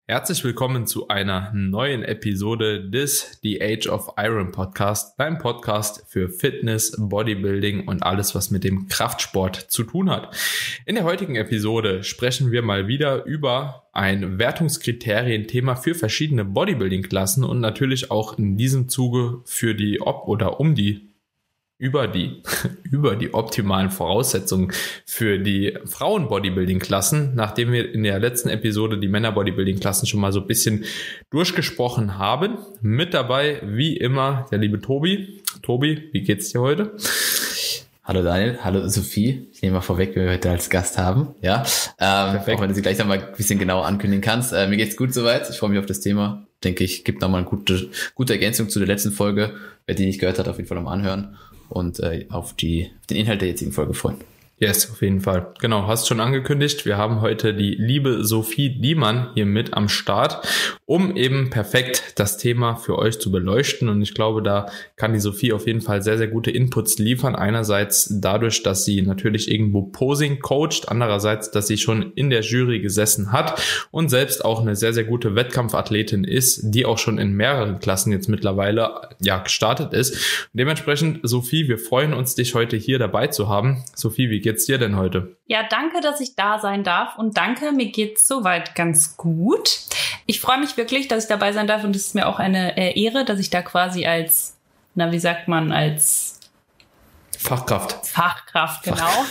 Herzlich willkommen zu einer neuen Episode des The Age of Iron Podcast, dein Podcast für Fitness, Bodybuilding und alles, was mit dem Kraftsport zu tun hat. In der heutigen Episode sprechen wir mal wieder über ein Wertungskriterienthema für verschiedene Bodybuilding-Klassen und natürlich auch in diesem Zuge für die über die optimalen Voraussetzungen für die Frauen-Bodybuilding-Klassen, nachdem wir in der letzten Episode die Männer-Bodybuilding-Klassen schon mal so ein bisschen durchgesprochen haben. Mit dabei, wie immer, der liebe Tobi. Tobi, wie geht's dir heute? Hallo Daniel, hallo Sophie. Ich nehme mal vorweg, wer wir heute als Gast haben. Ja, auch wenn du sie gleich noch mal ein bisschen genauer ankündigen kannst. Mir geht's gut soweit. Ich freue mich auf das Thema. Denke ich, gibt nochmal eine gute Ergänzung zu der letzten Folge. Wer die nicht gehört hat, auf jeden Fall nochmal anhören und auf den Inhalt der jetzigen Folge freuen. Yes, auf jeden Fall. Genau, hast schon angekündigt. Wir haben heute die liebe Sophie Diemann hier mit am Start, um eben perfekt das Thema für euch zu beleuchten. Und ich glaube, da kann die Sophie auf jeden Fall sehr, sehr gute Inputs liefern. Einerseits dadurch, dass sie natürlich irgendwo Posing coacht. Andererseits, dass sie schon in der Jury gesessen hat und selbst auch eine sehr, sehr gute Wettkampfathletin ist, die auch schon in mehreren Klassen jetzt mittlerweile gestartet ist. Und dementsprechend, Sophie, wir freuen uns, dich heute hier dabei zu haben. Sophie, wie geht's dir denn heute? Ja, danke, dass ich da sein darf und danke, mir geht's soweit ganz gut. Ich freue mich wirklich, dass ich dabei sein darf und es ist mir auch eine Ehre, dass ich da quasi als Fachkraft, genau.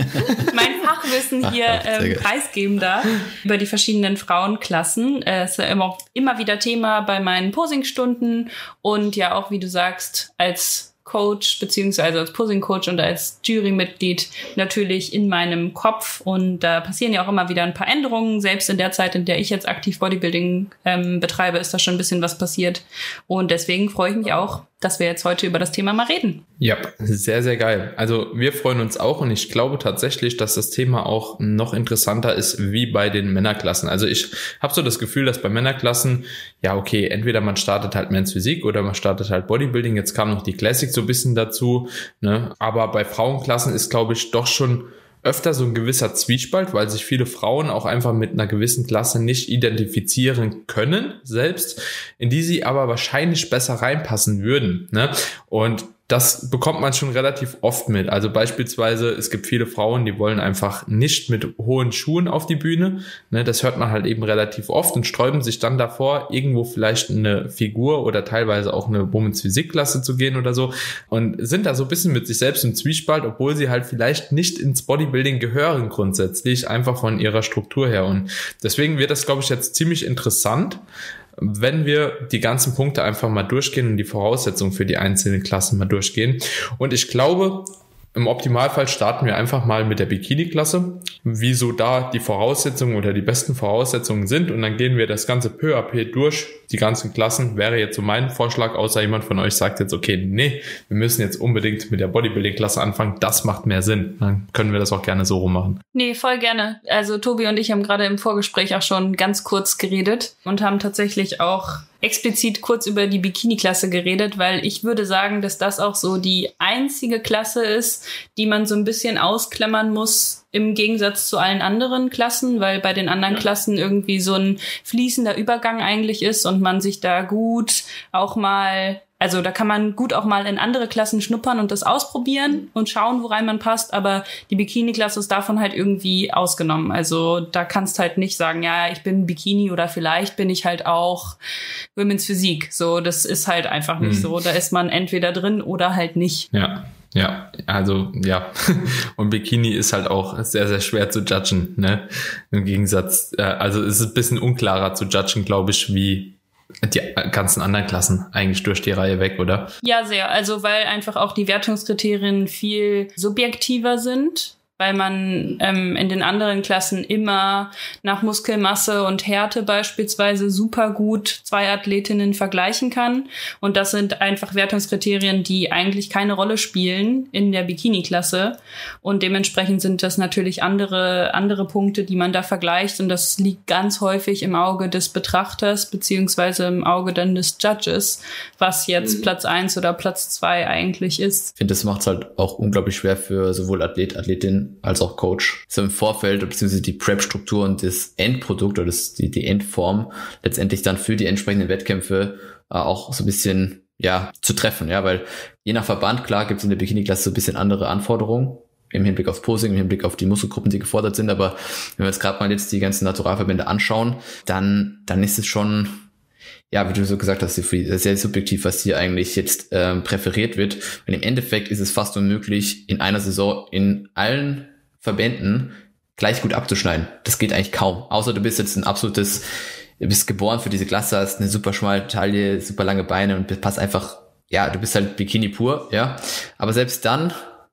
Mein Fachwissen hier preisgeben darf über die verschiedenen Frauenklassen. Es ist ja immer wieder Thema bei meinen Posingstunden und ja auch, wie du sagst, als Coach beziehungsweise als Posing-Coach und als Jurymitglied natürlich in meinem Kopf. Und da passieren ja auch immer wieder ein paar Änderungen. Selbst in der Zeit, in der ich jetzt aktiv Bodybuilding betreibe, ist da schon ein bisschen was passiert. Und deswegen freue ich mich auch, dass wir jetzt heute über das Thema mal reden. Ja, sehr, sehr geil. Also wir freuen uns auch und ich glaube tatsächlich, dass das Thema auch noch interessanter ist wie bei den Männerklassen. Also ich habe so das Gefühl, dass bei Männerklassen, ja okay, entweder man startet halt Men's Physik oder man startet halt Bodybuilding. Jetzt kam noch die Classic so ein bisschen dazu, ne? Aber bei Frauenklassen ist, glaube ich, doch schon öfter so ein gewisser Zwiespalt, weil sich viele Frauen auch einfach mit einer gewissen Klasse nicht identifizieren können selbst, in die sie aber wahrscheinlich besser reinpassen würden, ne? Und das bekommt man schon relativ oft mit. Also beispielsweise, es gibt viele Frauen, die wollen einfach nicht mit hohen Schuhen auf die Bühne. Ne, das hört man halt eben relativ oft und sträuben sich dann davor, irgendwo vielleicht eine Figur oder teilweise auch eine Women's Physik-Klasse zu gehen oder so und sind da so ein bisschen mit sich selbst im Zwiespalt, obwohl sie halt vielleicht nicht ins Bodybuilding gehören grundsätzlich, einfach von ihrer Struktur her. Und deswegen wird das, glaube ich, jetzt ziemlich interessant, wenn wir die ganzen Punkte einfach mal durchgehen und die Voraussetzungen für die einzelnen Klassen mal durchgehen. Und ich glaube, im Optimalfall starten wir einfach mal mit der Bikini-Klasse, wieso da die Voraussetzungen oder die besten Voraussetzungen sind und dann gehen wir das Ganze peu à peu durch. Die ganzen Klassen wäre jetzt so mein Vorschlag, außer jemand von euch sagt jetzt, okay, nee, wir müssen jetzt unbedingt mit der Bodybuilding-Klasse anfangen, das macht mehr Sinn. Dann können wir das auch gerne so rummachen. Nee, voll gerne. Also Tobi und ich haben gerade im Vorgespräch auch schon ganz kurz geredet und haben tatsächlich auch explizit kurz über die Bikini-Klasse geredet, weil ich würde sagen, dass das auch so die einzige Klasse ist, die man so ein bisschen ausklammern muss im Gegensatz zu allen anderen Klassen, weil bei den anderen Klassen irgendwie so ein fließender Übergang eigentlich ist und man sich da gut auch mal, also da kann man gut auch mal in andere Klassen schnuppern und das ausprobieren und schauen, worein man passt, aber die Bikini-Klasse ist davon halt irgendwie ausgenommen. Also da kannst halt nicht sagen, ja, ich bin Bikini oder vielleicht bin ich halt auch Women's Physik. So, das ist halt einfach nicht so. Da ist man entweder drin oder halt nicht. Ja, also ja. Und Bikini ist halt auch sehr, sehr schwer zu judgen, ne? Im Gegensatz, also es ist ein bisschen unklarer zu judgen, glaube ich, wie die ganzen anderen Klassen eigentlich durch die Reihe weg, oder? Ja, sehr. Also weil einfach auch die Wertungskriterien viel subjektiver sind. Weil man in den anderen Klassen immer nach Muskelmasse und Härte beispielsweise super gut zwei Athletinnen vergleichen kann. Und das sind einfach Wertungskriterien, die eigentlich keine Rolle spielen in der Bikini-Klasse. Und dementsprechend sind das natürlich andere Punkte, die man da vergleicht. Und das liegt ganz häufig im Auge des Betrachters beziehungsweise im Auge dann des Judges, was jetzt Platz 1 oder Platz 2 eigentlich ist. Ich finde, das macht es halt auch unglaublich schwer für sowohl Athlet, Athletin Athletin als auch Coach, so im Vorfeld beziehungsweise die Prep-Struktur und das Endprodukt oder die Endform letztendlich dann für die entsprechenden Wettkämpfe auch so ein bisschen zu treffen, weil je nach Verband, klar, gibt es in der Bikini-Klasse so ein bisschen andere Anforderungen im Hinblick aufs Posing, im Hinblick auf die Muskelgruppen, die gefordert sind, aber wenn wir jetzt gerade mal jetzt die ganzen Naturalverbände anschauen, dann ist es schon, wie du so gesagt hast, sehr subjektiv, was hier eigentlich jetzt präferiert wird. Und im Endeffekt ist es fast unmöglich, in einer Saison in allen Verbänden gleich gut abzuschneiden. Das geht eigentlich kaum, außer du bist jetzt du bist geboren für diese Klasse, hast eine super schmale Taille, super lange Beine und passt einfach, du bist halt Bikini pur, Aber selbst dann,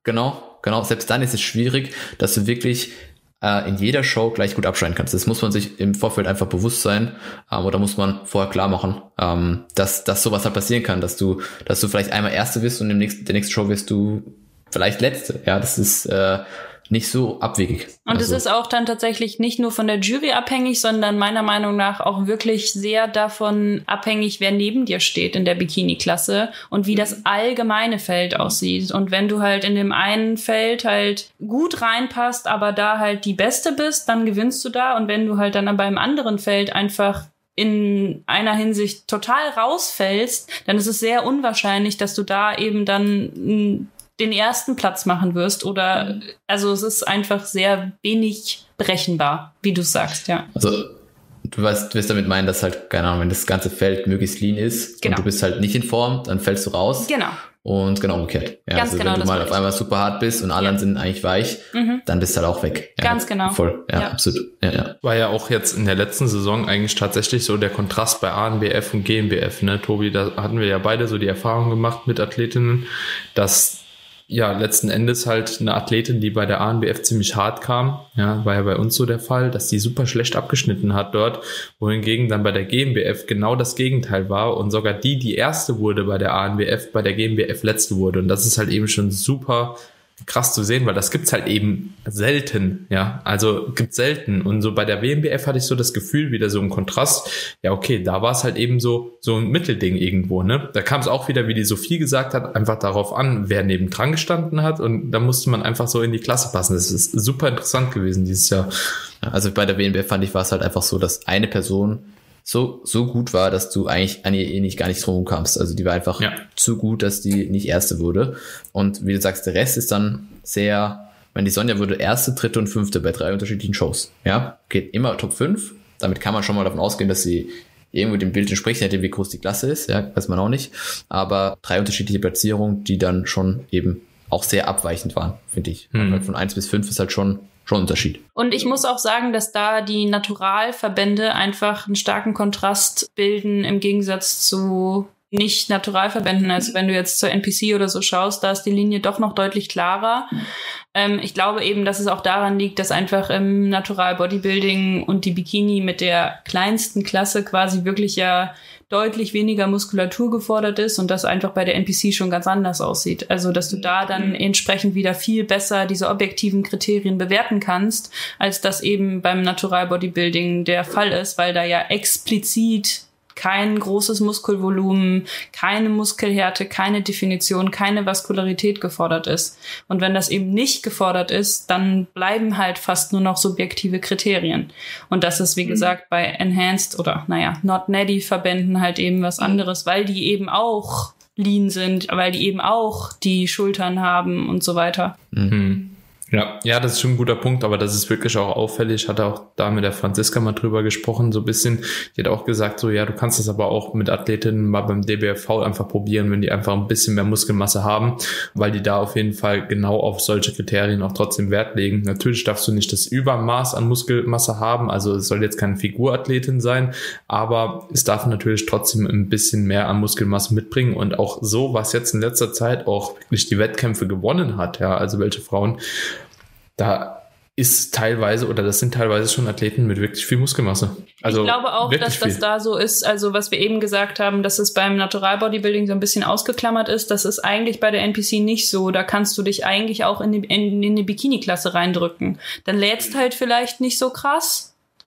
selbst dann ist es schwierig, dass du wirklich in jeder Show gleich gut abschneiden kannst. Das muss man sich im Vorfeld einfach bewusst sein, oder muss man vorher klar machen, dass sowas halt passieren kann, dass du vielleicht einmal Erste bist und der nächsten Show wirst du vielleicht Letzte. Das ist nicht so abwegig. Und es ist auch dann tatsächlich nicht nur von der Jury abhängig, sondern meiner Meinung nach auch wirklich sehr davon abhängig, wer neben dir steht in der Bikini-Klasse und wie das allgemeine Feld aussieht. Und wenn du halt in dem einen Feld halt gut reinpasst, aber da halt die Beste bist, dann gewinnst du da. Und wenn du halt dann beim anderen Feld einfach in einer Hinsicht total rausfällst, dann ist es sehr unwahrscheinlich, dass du da eben dann den ersten Platz machen wirst also es ist einfach sehr wenig berechenbar, wie du sagst, Also du wirst damit meinen, dass halt, keine Ahnung, wenn das ganze Feld möglichst lean ist und du bist halt nicht in Form, dann fällst du raus. Genau. Und genau umgekehrt. Ganz genau, wenn du mal auf einmal super hart bist und alle anderen sind eigentlich weich, dann bist du halt auch weg. Ganz genau. Voll, absolut. Ja. War ja auch jetzt in der letzten Saison eigentlich tatsächlich so der Kontrast bei ANBF und GmbF, ne, Tobi? Da hatten wir ja beide so die Erfahrung gemacht mit Athletinnen, dass letzten Endes halt eine Athletin, die bei der ANBF ziemlich hart kam, war ja bei uns so der Fall, dass die super schlecht abgeschnitten hat dort, wohingegen dann bei der GmbF genau das Gegenteil war und sogar die Erste wurde bei der ANBF, bei der GmbF Letzte wurde. Und das ist halt eben schon super krass zu sehen, weil das gibt's halt eben selten, also gibt's selten. Und so bei der WNBF hatte ich so das Gefühl, wieder so ein Kontrast, okay, da war es halt eben so ein Mittelding irgendwo, ne? Da kam es auch wieder, wie die Sophie gesagt hat, einfach darauf an, wer nebendran gestanden hat und da musste man einfach so in die Klasse passen. Das ist super interessant gewesen dieses Jahr. Also bei der WNBF fand ich, war es halt einfach so, dass eine Person so gut war, dass du eigentlich an ihr gar nicht drum kamst. Also die war einfach zu gut, dass die nicht Erste wurde. Und wie du sagst, der Rest ist dann die Sonja wurde Erste, Dritte und Fünfte bei 3 unterschiedlichen Shows. Geht immer Top 5. Damit kann man schon mal davon ausgehen, dass sie irgendwo dem Bild entspricht, hätte, wie groß die Klasse ist. Weiß man auch nicht. Aber 3 unterschiedliche Platzierungen, die dann schon eben auch sehr abweichend waren, finde ich. Weil von 1 bis 5 ist halt schon Unterschied. Und ich muss auch sagen, dass da die Naturalverbände einfach einen starken Kontrast bilden im Gegensatz zu Nicht-Naturalverbänden. Also wenn du jetzt zur NPC oder so schaust, da ist die Linie doch noch deutlich klarer. Ich glaube eben, dass es auch daran liegt, dass einfach im Natural Bodybuilding und die Bikini mit der kleinsten Klasse quasi wirklich deutlich weniger Muskulatur gefordert ist und das einfach bei der NPC schon ganz anders aussieht. Also, dass du da dann entsprechend wieder viel besser diese objektiven Kriterien bewerten kannst, als das eben beim Natural Bodybuilding der Fall ist, weil da explizit kein großes Muskelvolumen, keine Muskelhärte, keine Definition, keine Vaskularität gefordert ist. Und wenn das eben nicht gefordert ist, dann bleiben halt fast nur noch subjektive Kriterien. Und das ist, wie gesagt, bei Enhanced oder, Not-Natty-Verbänden halt eben was anderes, weil die eben auch lean sind, weil die eben auch die Schultern haben und so weiter. Ja, das ist schon ein guter Punkt, aber das ist wirklich auch auffällig. Ich hatte auch da mit der Franziska mal drüber gesprochen, so ein bisschen. Die hat auch gesagt, du kannst das aber auch mit Athletinnen mal beim DBFV einfach probieren, wenn die einfach ein bisschen mehr Muskelmasse haben, weil die da auf jeden Fall genau auf solche Kriterien auch trotzdem Wert legen. Natürlich darfst du nicht das Übermaß an Muskelmasse haben, also es soll jetzt keine Figurathletin sein, aber es darf natürlich trotzdem ein bisschen mehr an Muskelmasse mitbringen und auch so, was jetzt in letzter Zeit auch wirklich die Wettkämpfe gewonnen hat, also welche Frauen, da ist teilweise oder das sind teilweise schon Athleten mit wirklich viel Muskelmasse. Also ich glaube auch, dass das da so ist, also was wir eben gesagt haben, dass es beim Natural Bodybuilding so ein bisschen ausgeklammert ist, das ist eigentlich bei der NPC nicht so. Da kannst du dich eigentlich auch in die Bikini-Klasse reindrücken. Dann lädst halt vielleicht nicht so krass,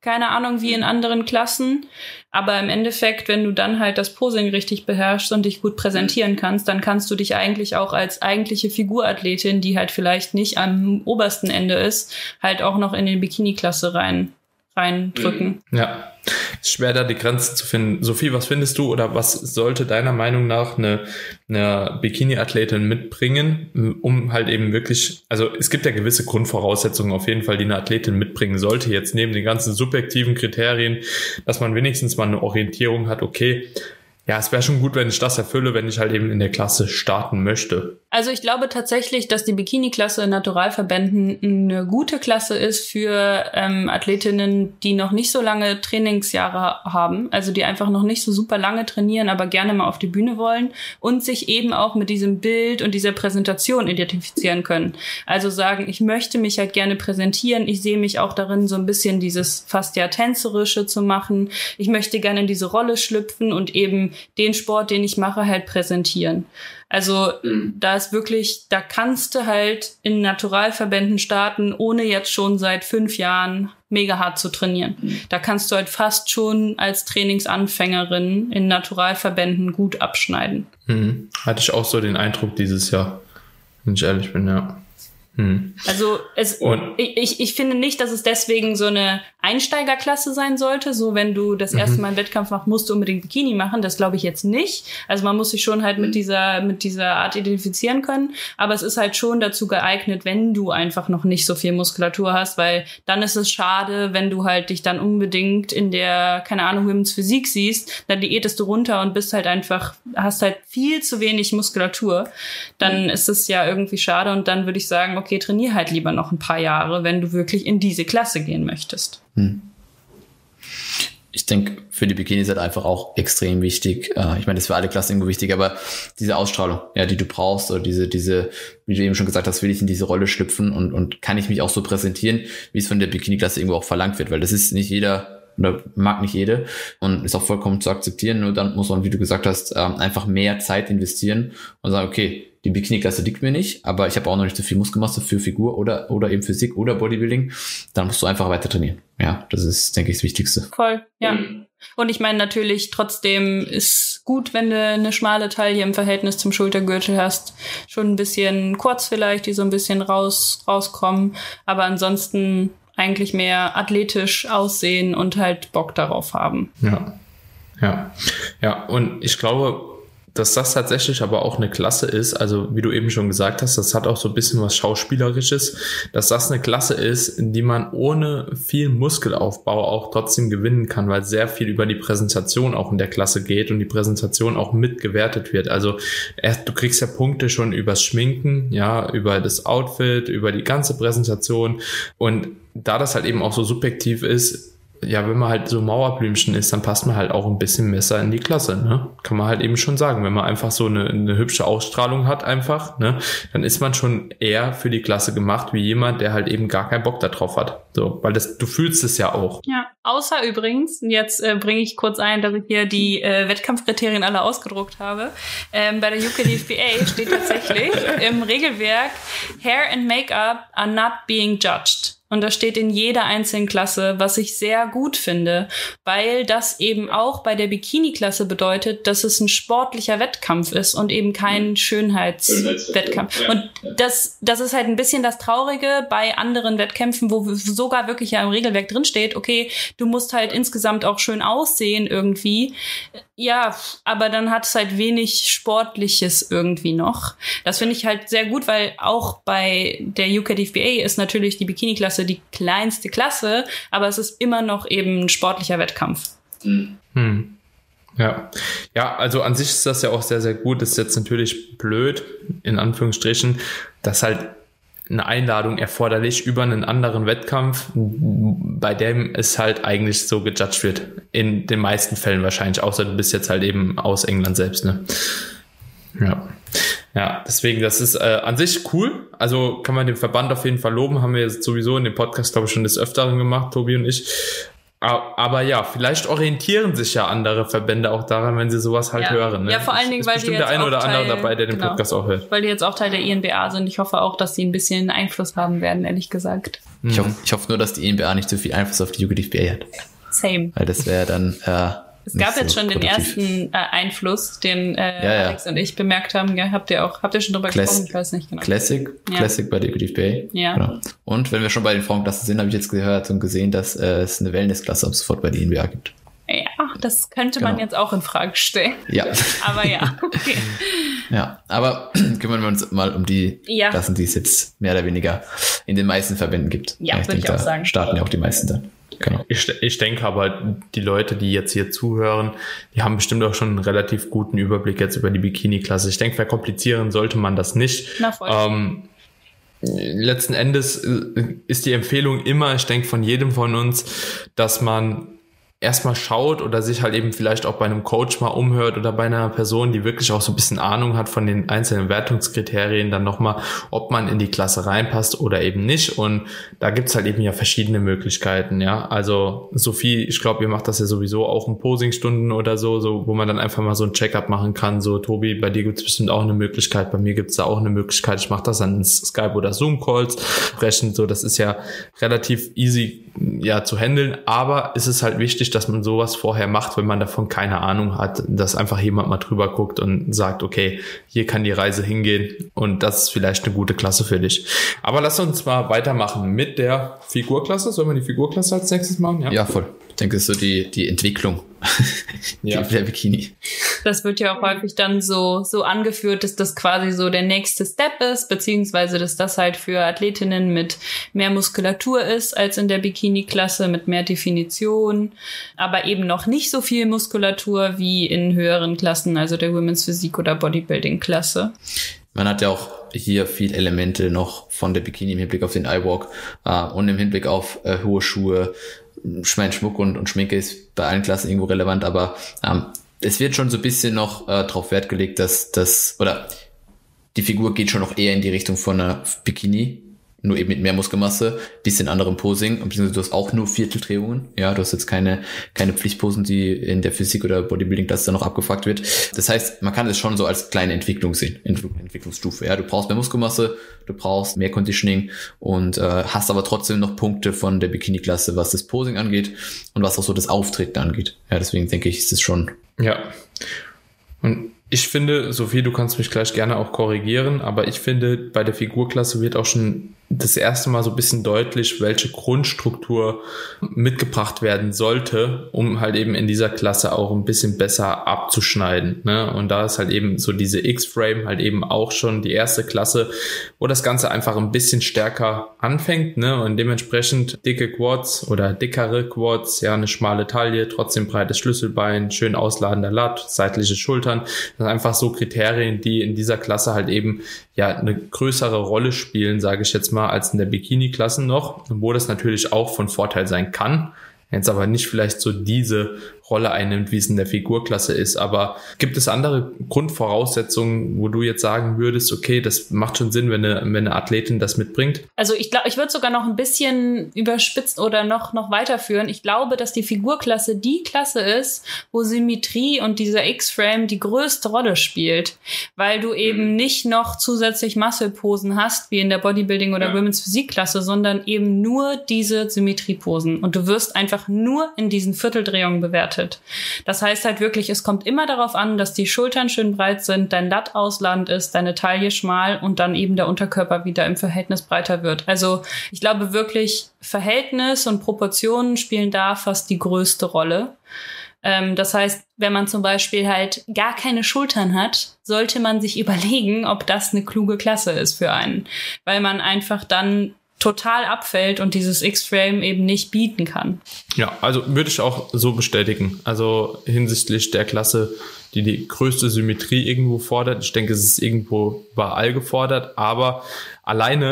keine Ahnung, wie in anderen Klassen. Aber im Endeffekt, wenn du dann halt das Posing richtig beherrschst und dich gut präsentieren kannst, dann kannst du dich eigentlich auch als eigentliche Figurathletin, die halt vielleicht nicht am obersten Ende ist, halt auch noch in den Bikini-Klasse reindrücken. Ja, ist schwer da die Grenze zu finden. Sophie, was findest du oder was sollte deiner Meinung nach eine Bikini-Athletin mitbringen, um halt eben wirklich, also es gibt ja gewisse Grundvoraussetzungen auf jeden Fall, die eine Athletin mitbringen sollte, jetzt neben den ganzen subjektiven Kriterien, dass man wenigstens mal eine Orientierung hat, okay, ja, es wäre schon gut, wenn ich das erfülle, wenn ich halt eben in der Klasse starten möchte. Also ich glaube tatsächlich, dass die Bikini-Klasse in Naturalverbänden eine gute Klasse ist für Athletinnen, die noch nicht so lange Trainingsjahre haben, also die einfach noch nicht so super lange trainieren, aber gerne mal auf die Bühne wollen und sich eben auch mit diesem Bild und dieser Präsentation identifizieren können. Also sagen, ich möchte mich halt gerne präsentieren, ich sehe mich auch darin, so ein bisschen dieses fast ja Tänzerische zu machen. Ich möchte gerne in diese Rolle schlüpfen und eben den Sport, den ich mache, halt präsentieren. Also da ist wirklich, da kannst du halt in Naturalverbänden starten, ohne jetzt schon seit 5 Jahren mega hart zu trainieren. Da kannst du halt fast schon als Trainingsanfängerin in Naturalverbänden gut abschneiden. Hatte ich auch so den Eindruck dieses Jahr, wenn ich ehrlich bin, ja. Also ich finde nicht, dass es deswegen so eine Einsteigerklasse sein sollte. So, wenn du das erste Mal einen Wettkampf machst, musst du unbedingt Bikini machen. Das glaube ich jetzt nicht. Also man muss sich schon halt mit dieser Art identifizieren können. Aber es ist halt schon dazu geeignet, wenn du einfach noch nicht so viel Muskulatur hast, weil dann ist es schade, wenn du halt dich dann unbedingt in der, keine Ahnung, Women's Physik siehst, dann diätest du runter und bist halt einfach, hast halt viel zu wenig Muskulatur. Dann ist es ja irgendwie schade und dann würde ich sagen, okay, trainier halt lieber noch ein paar Jahre, wenn du wirklich in diese Klasse gehen möchtest. Ich denke, für die Bikinis ist halt einfach auch extrem wichtig. Ich meine, das ist für alle Klassen irgendwo wichtig, aber diese Ausstrahlung, ja, die du brauchst, oder diese, wie du eben schon gesagt hast, will ich in diese Rolle schlüpfen und kann ich mich auch so präsentieren, wie es von der Bikini-Klasse irgendwo auch verlangt wird, weil das ist nicht jeder oder mag nicht jede und ist auch vollkommen zu akzeptieren. Nur dann muss man, wie du gesagt hast, einfach mehr Zeit investieren und sagen, okay, die Bikini-Klasse liegt mir nicht, aber ich habe auch noch nicht so viel Muskelmasse für Figur oder eben Physik oder Bodybuilding. Dann musst du einfach weiter trainieren. Ja, das ist, denke ich, das Wichtigste. Voll, ja. Und ich meine natürlich, trotzdem ist gut, wenn du eine schmale Taille im Verhältnis zum Schultergürtel hast. Schon ein bisschen kurz vielleicht, die so ein bisschen rauskommen. Aber ansonsten eigentlich mehr athletisch aussehen und halt Bock darauf haben. Ja, und ich glaube, dass das tatsächlich aber auch eine Klasse ist, also wie du eben schon gesagt hast, das hat auch so ein bisschen was Schauspielerisches, dass das eine Klasse ist, in die man ohne viel Muskelaufbau auch trotzdem gewinnen kann, weil sehr viel über die Präsentation auch in der Klasse geht und die Präsentation auch mitgewertet wird. Also du kriegst ja Punkte schon übers Schminken, ja, über das Outfit, über die ganze Präsentation, und da das halt eben auch so subjektiv ist, ja, wenn man halt so Mauerblümchen ist, dann passt man halt auch ein bisschen besser in die Klasse, ne? Kann man halt eben schon sagen. Wenn man einfach so eine hübsche Ausstrahlung hat einfach, ne? Dann ist man schon eher für die Klasse gemacht, wie jemand, der halt eben gar keinen Bock da drauf hat. So, weil du fühlst es ja auch. Ja, außer übrigens, jetzt bringe ich kurz ein, dass ich hier die Wettkampfkriterien alle ausgedruckt habe. Bei der UKDFBA steht tatsächlich im Regelwerk, Hair and Make-up are not being judged. Und das steht in jeder einzelnen Klasse, was ich sehr gut finde, weil das eben auch bei der Bikini-Klasse bedeutet, dass es ein sportlicher Wettkampf ist und eben kein Schönheitswettkampf. Ja. Und das ist halt ein bisschen das Traurige bei anderen Wettkämpfen, wo sogar wirklich ja im Regelwerk drin steht, okay, du musst halt insgesamt auch schön aussehen irgendwie. Ja, aber dann hat es halt wenig Sportliches irgendwie noch. Das finde ich halt sehr gut, weil auch bei der UKDFBA ist natürlich die Bikini-Klasse die kleinste Klasse, aber es ist immer noch eben ein sportlicher Wettkampf. Ja, also an sich ist das ja auch sehr, sehr gut. Das ist jetzt natürlich blöd, in Anführungsstrichen, dass halt eine Einladung erforderlich über einen anderen Wettkampf, bei dem es halt eigentlich so gejudged wird. In den meisten Fällen wahrscheinlich, außer du bist jetzt halt eben aus England selbst, ne? Ja, deswegen, das ist an sich cool. Also kann man den Verband auf jeden Fall loben. Haben wir jetzt sowieso in dem Podcast, glaube ich, schon des Öfteren gemacht, Tobi und ich. Aber ja, vielleicht orientieren sich ja andere Verbände auch daran, wenn sie sowas halt hören. Ne? Ja, vor allen Dingen, weil die jetzt der eine oder andere Teil, dabei, der den Podcast auch hört. Weil die jetzt auch Teil der INBA sind. Ich hoffe auch, dass sie ein bisschen Einfluss haben werden, ehrlich gesagt. Ich hoffe nur, dass die INBA nicht so viel Einfluss auf die UGDFBA hat. Same. Weil das wäre dann es gab jetzt schon den ersten Einfluss, den Alex und ich bemerkt haben. Ja, habt ihr schon drüber gesprochen? Ich weiß nicht genau. Classic bei der UGDFBA. Ja. Genau. Und wenn wir schon bei den Frauenklassen sind, habe ich jetzt gehört und gesehen, dass es eine Wellnessklasse ab sofort bei der INBA gibt. Ja, das könnte man jetzt auch in Frage stellen. Ja. Aber ja, okay. Ja, aber kümmern wir uns mal um die Klassen, die es jetzt mehr oder weniger in den meisten Verbänden gibt. Ja, würde ich auch sagen. Starten ja auch die meisten dann. Genau. Ich denke aber, die Leute, die jetzt hier zuhören, die haben bestimmt auch schon einen relativ guten Überblick jetzt über die Bikini-Klasse. Ich denke, verkomplizieren sollte man das nicht. Na, voll. Letzten Endes ist die Empfehlung immer, ich denke von jedem von uns, dass man erstmal schaut oder sich halt eben vielleicht auch bei einem Coach mal umhört oder bei einer Person, die wirklich auch so ein bisschen Ahnung hat von den einzelnen Wertungskriterien, dann nochmal, ob man in die Klasse reinpasst oder eben nicht. Und da gibt's halt eben ja verschiedene Möglichkeiten, ja. Also Sophie, ich glaube, ihr macht das ja sowieso auch in Posingstunden oder so, wo man dann einfach mal so ein Check-up machen kann. So, Tobi, bei dir gibt's bestimmt auch eine Möglichkeit, bei mir gibt's da auch eine Möglichkeit. Ich mache das dann in Skype oder Zoom-Calls sprechen. So, das ist ja relativ easy zu handeln, aber es ist halt wichtig, dass man sowas vorher macht, wenn man davon keine Ahnung hat, dass einfach jemand mal drüber guckt und sagt, okay, hier kann die Reise hingehen und das ist vielleicht eine gute Klasse für dich. Aber lass uns mal weitermachen mit der Figurklasse. Sollen wir die Figurklasse als nächstes machen? Ja, voll. Ich denke, das ist so die Entwicklung der Bikini. Das wird ja auch häufig dann so angeführt, dass das quasi so der nächste Step ist, beziehungsweise dass das halt für Athletinnen mit mehr Muskulatur ist als in der Bikini-Klasse, mit mehr Definition, aber eben noch nicht so viel Muskulatur wie in höheren Klassen, also der Women's Physik oder Bodybuilding-Klasse. Man hat ja auch hier viel Elemente noch von der Bikini im Hinblick auf den Eyewalk und im Hinblick auf hohe Schuhe. Ich meine, Schmuck und Schminke ist bei allen Klassen irgendwo relevant, aber es wird schon so ein bisschen noch drauf Wert gelegt, dass die Figur geht schon noch eher in die Richtung von einer Bikini, nur eben mit mehr Muskelmasse, bisschen anderem Posing, beziehungsweise du hast auch nur Vierteldrehungen, ja, du hast jetzt keine Pflichtposen, die in der Physik- oder Bodybuilding-Klasse dann noch abgefragt wird. Das heißt, man kann es schon so als kleine Entwicklung sehen, Entwicklungsstufe, ja, du brauchst mehr Muskelmasse, du brauchst mehr Conditioning und hast aber trotzdem noch Punkte von der Bikini-Klasse, was das Posing angeht und was auch so das Auftreten angeht. Ja, deswegen denke ich, ist es schon. Ja. Und ich finde, Sophie, du kannst mich gleich gerne auch korrigieren, aber ich finde, bei der Figurklasse wird auch schon das erste Mal so ein bisschen deutlich, welche Grundstruktur mitgebracht werden sollte, um halt eben in dieser Klasse auch ein bisschen besser abzuschneiden, ne? Und da ist halt eben so diese X-Frame halt eben auch schon die erste Klasse, wo das Ganze einfach ein bisschen stärker anfängt, ne? Und dementsprechend dicke Quads oder dickere Quads, ja, eine schmale Taille, trotzdem breites Schlüsselbein, schön ausladender Lat, seitliche Schultern. Das sind einfach so Kriterien, die in dieser Klasse halt eben ja eine größere Rolle spielen, sage ich jetzt mal, als in der Bikini-Klasse noch, wo das natürlich auch von Vorteil sein kann, jetzt aber nicht vielleicht so diese Rolle einnimmt, wie es in der Figurklasse ist. Aber gibt es andere Grundvoraussetzungen, wo du jetzt sagen würdest, okay, das macht schon Sinn, wenn eine Athletin das mitbringt? Also ich glaube, ich würde sogar noch ein bisschen überspitzt oder noch weiterführen. Ich glaube, dass die Figurklasse die Klasse ist, wo Symmetrie und dieser X-Frame die größte Rolle spielt, weil du eben nicht noch zusätzlich Muscle-Posen hast, wie in der Bodybuilding- oder Women's Physik-Klasse, sondern eben nur diese Symmetrieposen. Und du wirst einfach nur in diesen Vierteldrehungen bewertet. Das heißt halt wirklich, es kommt immer darauf an, dass die Schultern schön breit sind, dein Lat ausladend ist, deine Taille schmal und dann eben der Unterkörper wieder im Verhältnis breiter wird. Also ich glaube wirklich, Verhältnis und Proportionen spielen da fast die größte Rolle. Das heißt, wenn man zum Beispiel halt gar keine Schultern hat, sollte man sich überlegen, ob das eine kluge Klasse ist für einen, weil man einfach dann total abfällt und dieses X-Frame eben nicht bieten kann. Ja, also würde ich auch so bestätigen. Also hinsichtlich der Klasse, die größte Symmetrie irgendwo fordert. Ich denke, es ist irgendwo überall gefordert, aber alleine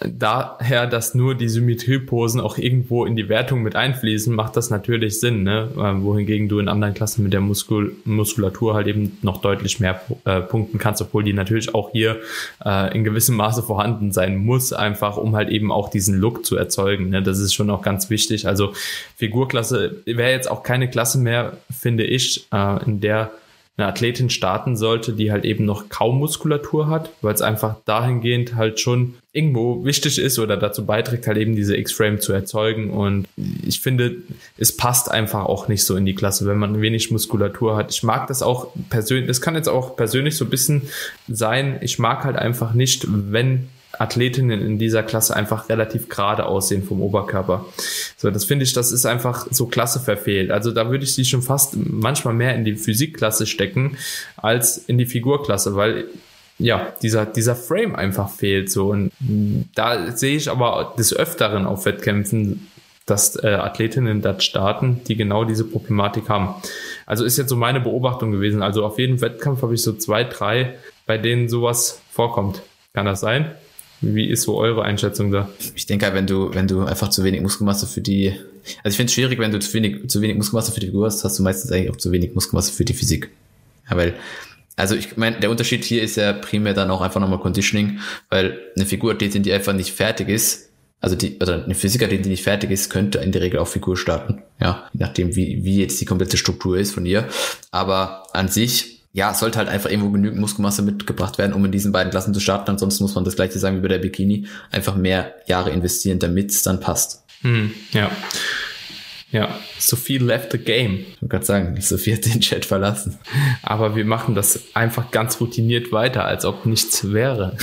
daher, dass nur die Symmetrieposen auch irgendwo in die Wertung mit einfließen, macht das natürlich Sinn, ne? Wohingegen du in anderen Klassen mit der Muskulatur halt eben noch deutlich mehr punkten kannst, obwohl die natürlich auch hier in gewissem Maße vorhanden sein muss, einfach um halt eben auch diesen Look zu erzeugen, ne? Das ist schon auch ganz wichtig. Also Figurklasse wäre jetzt auch keine Klasse mehr, finde ich, in der eine Athletin starten sollte, die halt eben noch kaum Muskulatur hat, weil es einfach dahingehend halt schon irgendwo wichtig ist oder dazu beiträgt, halt eben diese X-Frame zu erzeugen. Und ich finde, es passt einfach auch nicht so in die Klasse, wenn man wenig Muskulatur hat. Ich mag das auch persönlich, das kann jetzt auch persönlich so ein bisschen sein, ich mag halt einfach nicht, wenn Athletinnen in dieser Klasse einfach relativ gerade aussehen vom Oberkörper. So, das finde ich, das ist einfach so Klasse verfehlt. Also da würde ich sie schon fast manchmal mehr in die Physikklasse stecken als in die Figurklasse, weil ja, dieser Frame einfach fehlt so. Und da sehe ich aber des Öfteren auf Wettkämpfen, dass Athletinnen dort starten, die genau diese Problematik haben. Also ist jetzt so meine Beobachtung gewesen. Also auf jedem Wettkampf habe ich so 2, 3, bei denen sowas vorkommt. Kann das sein? Wie ist so eure Einschätzung da? Ich denke halt, wenn du einfach zu wenig Muskelmasse für die, also ich finde es schwierig, wenn du zu wenig Muskelmasse für die Figur hast du meistens eigentlich auch zu wenig Muskelmasse für die Physik. Ja, weil, also ich meine, der Unterschied hier ist ja primär dann auch einfach nochmal Conditioning, weil eine Figurathletin, die einfach nicht fertig ist, oder eine Physikathletin, die nicht fertig ist, könnte in der Regel auch Figur starten. Ja, je nachdem, wie jetzt die komplette Struktur ist von ihr. Aber an sich, ja, es sollte halt einfach irgendwo genügend Muskelmasse mitgebracht werden, um in diesen beiden Klassen zu starten. Ansonsten muss man das Gleiche sagen wie bei der Bikini. Einfach mehr Jahre investieren, damit es dann passt. Ja. Ja, Sophie left the game. Ich wollte gerade sagen, Sophie hat den Chat verlassen. Aber wir machen das einfach ganz routiniert weiter, als ob nichts wäre.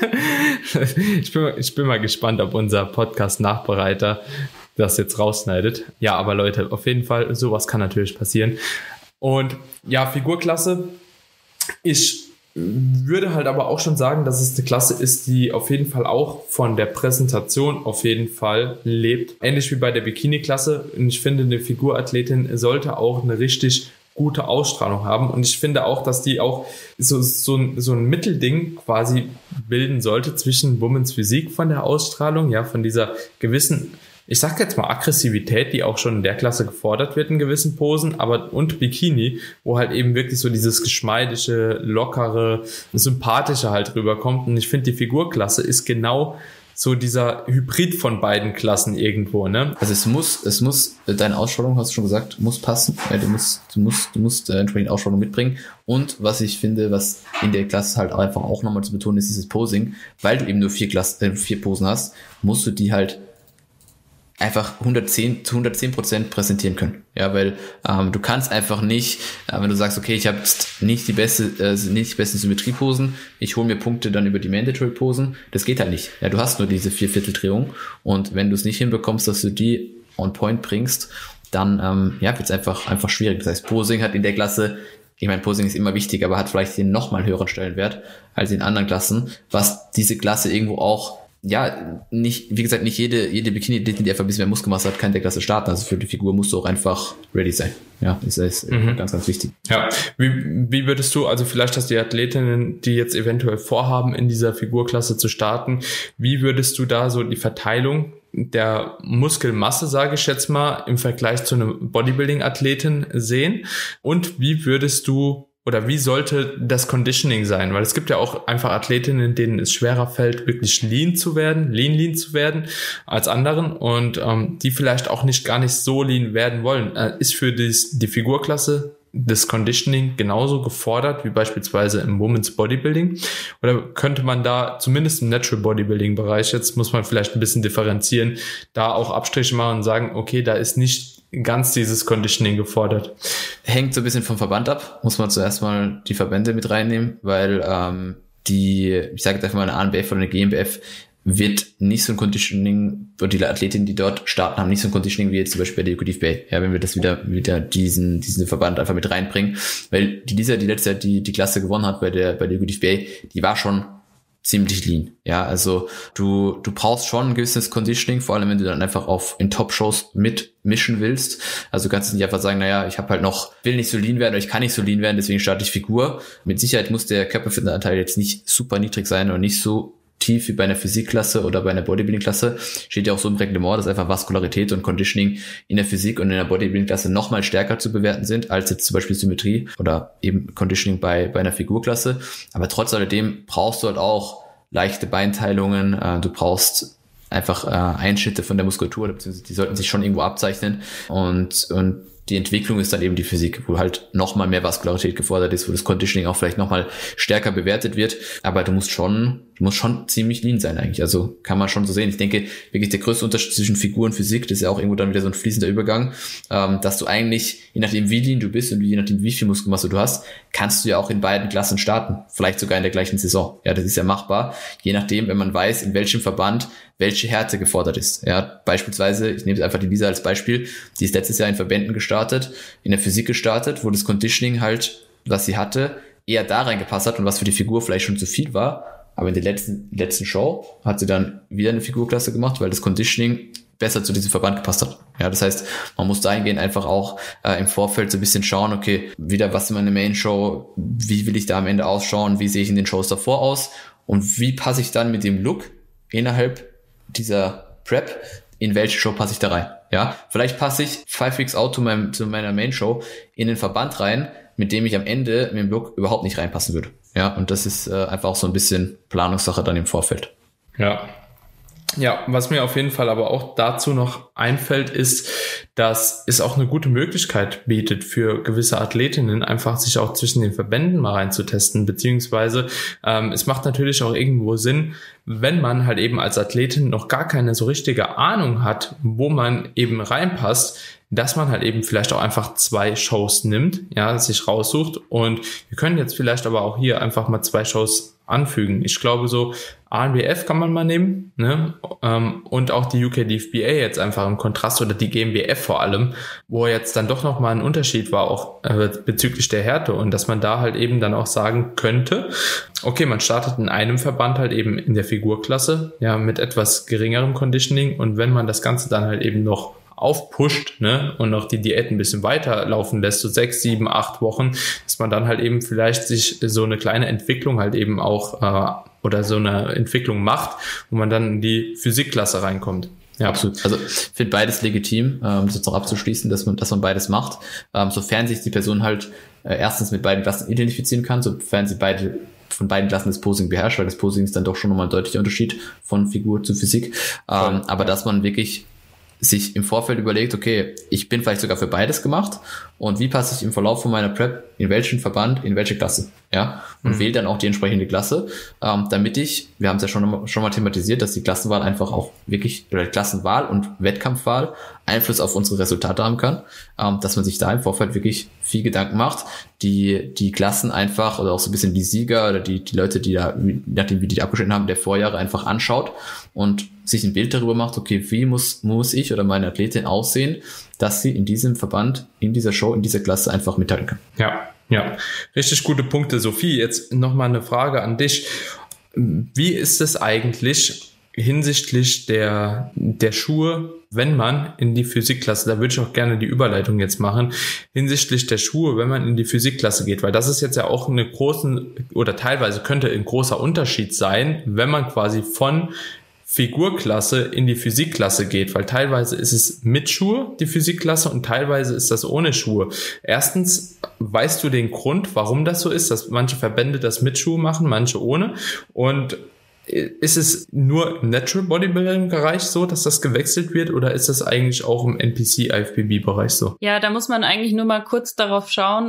Ich bin mal gespannt, ob unser Podcast-Nachbereiter das jetzt rausschneidet. Ja, aber Leute, auf jeden Fall, sowas kann natürlich passieren. Und ja, Figurklasse, ich würde halt aber auch schon sagen, dass es eine Klasse ist, die auf jeden Fall auch von der Präsentation auf jeden Fall lebt. Ähnlich wie bei der Bikini-Klasse. Und ich finde, eine Figurathletin sollte auch eine richtig gute Ausstrahlung haben. Und ich finde auch, dass die auch so ein Mittelding quasi bilden sollte zwischen Women's Physik von der Ausstrahlung, ja, von dieser gewissen, ich sag jetzt mal Aggressivität, die auch schon in der Klasse gefordert wird in gewissen Posen, aber und Bikini, wo halt eben wirklich so dieses geschmeidige, lockere, sympathische halt rüberkommt. Und ich finde, die Figurklasse ist genau so dieser Hybrid von beiden Klassen irgendwo, ne? Also es muss, deine Ausstrahlung, hast du schon gesagt, muss passen. Ja, du musst entsprechend Ausstrahlung mitbringen. Und was ich finde, was in der Klasse halt einfach auch nochmal zu betonen ist, dieses Posing. Weil du eben nur 4 Posen hast, musst du die halt einfach 110% präsentieren können. Ja, weil du kannst einfach nicht, wenn du sagst, okay, ich habe nicht die besten Symmetrieposen, ich hole mir Punkte dann über die Mandatory-Posen, das geht halt nicht. Ja, du hast nur diese 4/4-Drehung und wenn du es nicht hinbekommst, dass du die on point bringst, dann wird es einfach schwierig. Das heißt, Posing hat in der Klasse, ich meine, Posing ist immer wichtig, aber hat vielleicht den nochmal höheren Stellenwert als in anderen Klassen, was diese Klasse irgendwo auch nicht, wie gesagt, nicht jede Bikini-Athletin, die einfach ein bisschen mehr Muskelmasse hat, kann in der Klasse starten. Also für die Figur musst du auch einfach ready sein. Ja, das ist ganz, ganz wichtig. Ja, wie würdest du, also vielleicht hast du die Athletinnen, die jetzt eventuell vorhaben, in dieser Figurklasse zu starten, wie würdest du da so die Verteilung der Muskelmasse, sage ich jetzt mal, im Vergleich zu einem Bodybuilding-Athleten sehen? Und wie würdest du oder wie sollte das Conditioning sein? Weil es gibt ja auch einfach Athletinnen, denen es schwerer fällt, wirklich lean zu werden als anderen und die vielleicht auch gar nicht so lean werden wollen. Ist für die Figurklasse das Conditioning genauso gefordert wie beispielsweise im Women's Bodybuilding? Oder könnte man da zumindest im Natural Bodybuilding Bereich, jetzt muss man vielleicht ein bisschen differenzieren, da auch Abstriche machen und sagen, okay, da ist nicht ganz dieses Conditioning gefordert? Hängt so ein bisschen vom Verband ab. Muss man zuerst mal die Verbände mit reinnehmen, weil ich sage jetzt einfach mal eine ANBF oder eine GmbF wird nicht so ein Conditioning, oder die Athletinnen, die dort starten, haben nicht so ein Conditioning wie jetzt zum Beispiel bei der UKDFB. Ja, wenn wir das wieder diesen Verband einfach mit reinbringen, weil die letztes Jahr die Klasse gewonnen hat bei der UKDFB, die war schon ziemlich lean. Ja, also du brauchst schon ein gewisses Conditioning, vor allem wenn du dann einfach in Top-Shows mitmischen willst. Also du kannst nicht einfach sagen, naja, ich will nicht so lean werden oder ich kann nicht so lean werden, deswegen starte ich Figur. Mit Sicherheit muss der Körperfettanteil jetzt nicht super niedrig sein und nicht so tief wie bei einer Physikklasse oder bei einer Bodybuilding-Klasse. Steht ja auch so im Reglement, dass einfach Vaskularität und Conditioning in der Physik und in der Bodybuilding-Klasse nochmal stärker zu bewerten sind, als jetzt zum Beispiel Symmetrie oder eben Conditioning bei einer Figurklasse. Aber trotz alledem brauchst du halt auch leichte Beinteilungen, du brauchst einfach Einschnitte von der Muskulatur, beziehungsweise die sollten sich schon irgendwo abzeichnen und die Entwicklung ist dann eben die Physik, wo halt nochmal mehr Vaskularität gefordert ist, wo das Conditioning auch vielleicht nochmal stärker bewertet wird, aber du musst schon ziemlich lean sein eigentlich, also kann man schon so sehen. Ich denke, wirklich der größte Unterschied zwischen Figur und Physik, das ist ja auch irgendwo dann wieder so ein fließender Übergang, dass du eigentlich, je nachdem wie lean du bist und je nachdem wie viel Muskelmasse du hast, kannst du ja auch in beiden Klassen starten, vielleicht sogar in der gleichen Saison. Ja, das ist ja machbar, je nachdem, wenn man weiß, in welchem Verband welche Härte gefordert ist. Ja, beispielsweise, ich nehme jetzt einfach die Lisa als Beispiel, die ist letztes Jahr in Verbänden gestartet, in der Physik gestartet, wo das Conditioning halt, was sie hatte, eher da reingepasst hat und was für die Figur vielleicht schon zu viel war. Aber in der letzten Show hat sie dann wieder eine Figurklasse gemacht, weil das Conditioning besser zu diesem Verband gepasst hat. Ja, das heißt, man muss dahingehend einfach auch im Vorfeld so ein bisschen schauen, okay, wieder was in meiner Main-Show, wie will ich da am Ende ausschauen, wie sehe ich in den Shows davor aus und wie passe ich dann mit dem Look innerhalb dieser Prep, in welche Show passe ich da rein? Ja, vielleicht passe ich 5 Weeks Out zu meiner Main Show in den Verband rein, mit dem ich am Ende mit dem Look überhaupt nicht reinpassen würde. Ja, und das ist einfach auch so ein bisschen Planungssache dann im Vorfeld. Ja, was mir auf jeden Fall aber auch dazu noch einfällt, ist, dass es auch eine gute Möglichkeit bietet für gewisse Athletinnen, einfach sich auch zwischen den Verbänden mal reinzutesten, beziehungsweise es macht natürlich auch irgendwo Sinn, wenn man halt eben als Athletin noch gar keine so richtige Ahnung hat, wo man eben reinpasst, dass man halt eben vielleicht auch einfach 2 Shows nimmt, ja, sich raussucht, und wir können jetzt vielleicht aber auch hier einfach mal 2 Shows anfügen. Ich glaube, so ANBF kann man mal nehmen, ne? Und auch die UK DFBA jetzt einfach im Kontrast, oder die GmbF vor allem, wo jetzt dann doch nochmal ein Unterschied war, auch bezüglich der Härte, und dass man da halt eben dann auch sagen könnte, okay, man startet in einem Verband halt eben in der Figurklasse, ja, mit etwas geringerem Conditioning, und wenn man das Ganze dann halt eben noch aufpusht, ne, und noch die Diät ein bisschen weiterlaufen lässt, so 6, 7, 8 Wochen, dass man dann halt eben vielleicht sich so eine kleine Entwicklung halt eben auch oder so eine Entwicklung macht, wo man dann in die Physikklasse reinkommt. Ja, absolut. Also ich finde beides legitim, das jetzt noch abzuschließen, dass man beides macht, sofern sich die Person halt erstens mit beiden Klassen identifizieren kann, sofern sie von beiden Klassen das Posing beherrscht, weil das Posing ist dann doch schon nochmal ein deutlicher Unterschied von Figur zu Physik, aber dass man wirklich sich im Vorfeld überlegt, okay, ich bin vielleicht sogar für beides gemacht, und wie passe ich im Verlauf von meiner Prep in welchen Verband, in welche Klasse, ja, und wähle dann auch die entsprechende Klasse, damit wir haben es ja schon mal thematisiert, dass die Klassenwahl einfach auch wirklich, oder Klassenwahl und Wettkampfwahl Einfluss auf unsere Resultate haben kann, dass man sich da im Vorfeld wirklich viel Gedanken macht, die Klassen einfach, oder auch so ein bisschen die Sieger oder die Leute, die da, nachdem wir die abgeschnitten haben, der Vorjahre einfach anschaut und sich ein Bild darüber macht, okay, wie muss ich oder meine Athletin aussehen, dass sie in diesem Verband, in dieser Show, in dieser Klasse einfach mithalten kann. Ja, richtig gute Punkte. Sophie, jetzt nochmal eine Frage an dich. Wie ist es eigentlich hinsichtlich der Schuhe, wenn man in die Physikklasse, da würde ich auch gerne die Überleitung jetzt machen, hinsichtlich der Schuhe, wenn man in die Physikklasse geht, weil das ist jetzt ja auch teilweise könnte ein großer Unterschied sein, wenn man quasi von Figurklasse in die Physikklasse geht, weil teilweise ist es mit Schuhe, die Physikklasse, und teilweise ist das ohne Schuhe. Erstens, weißt du den Grund, warum das so ist, dass manche Verbände das mit Schuhe machen, manche ohne? Und ist es nur im Natural Bodybuilding Bereich so, dass das gewechselt wird, oder ist das eigentlich auch im NPC IFBB Bereich so? Ja, da muss man eigentlich nur mal kurz darauf schauen,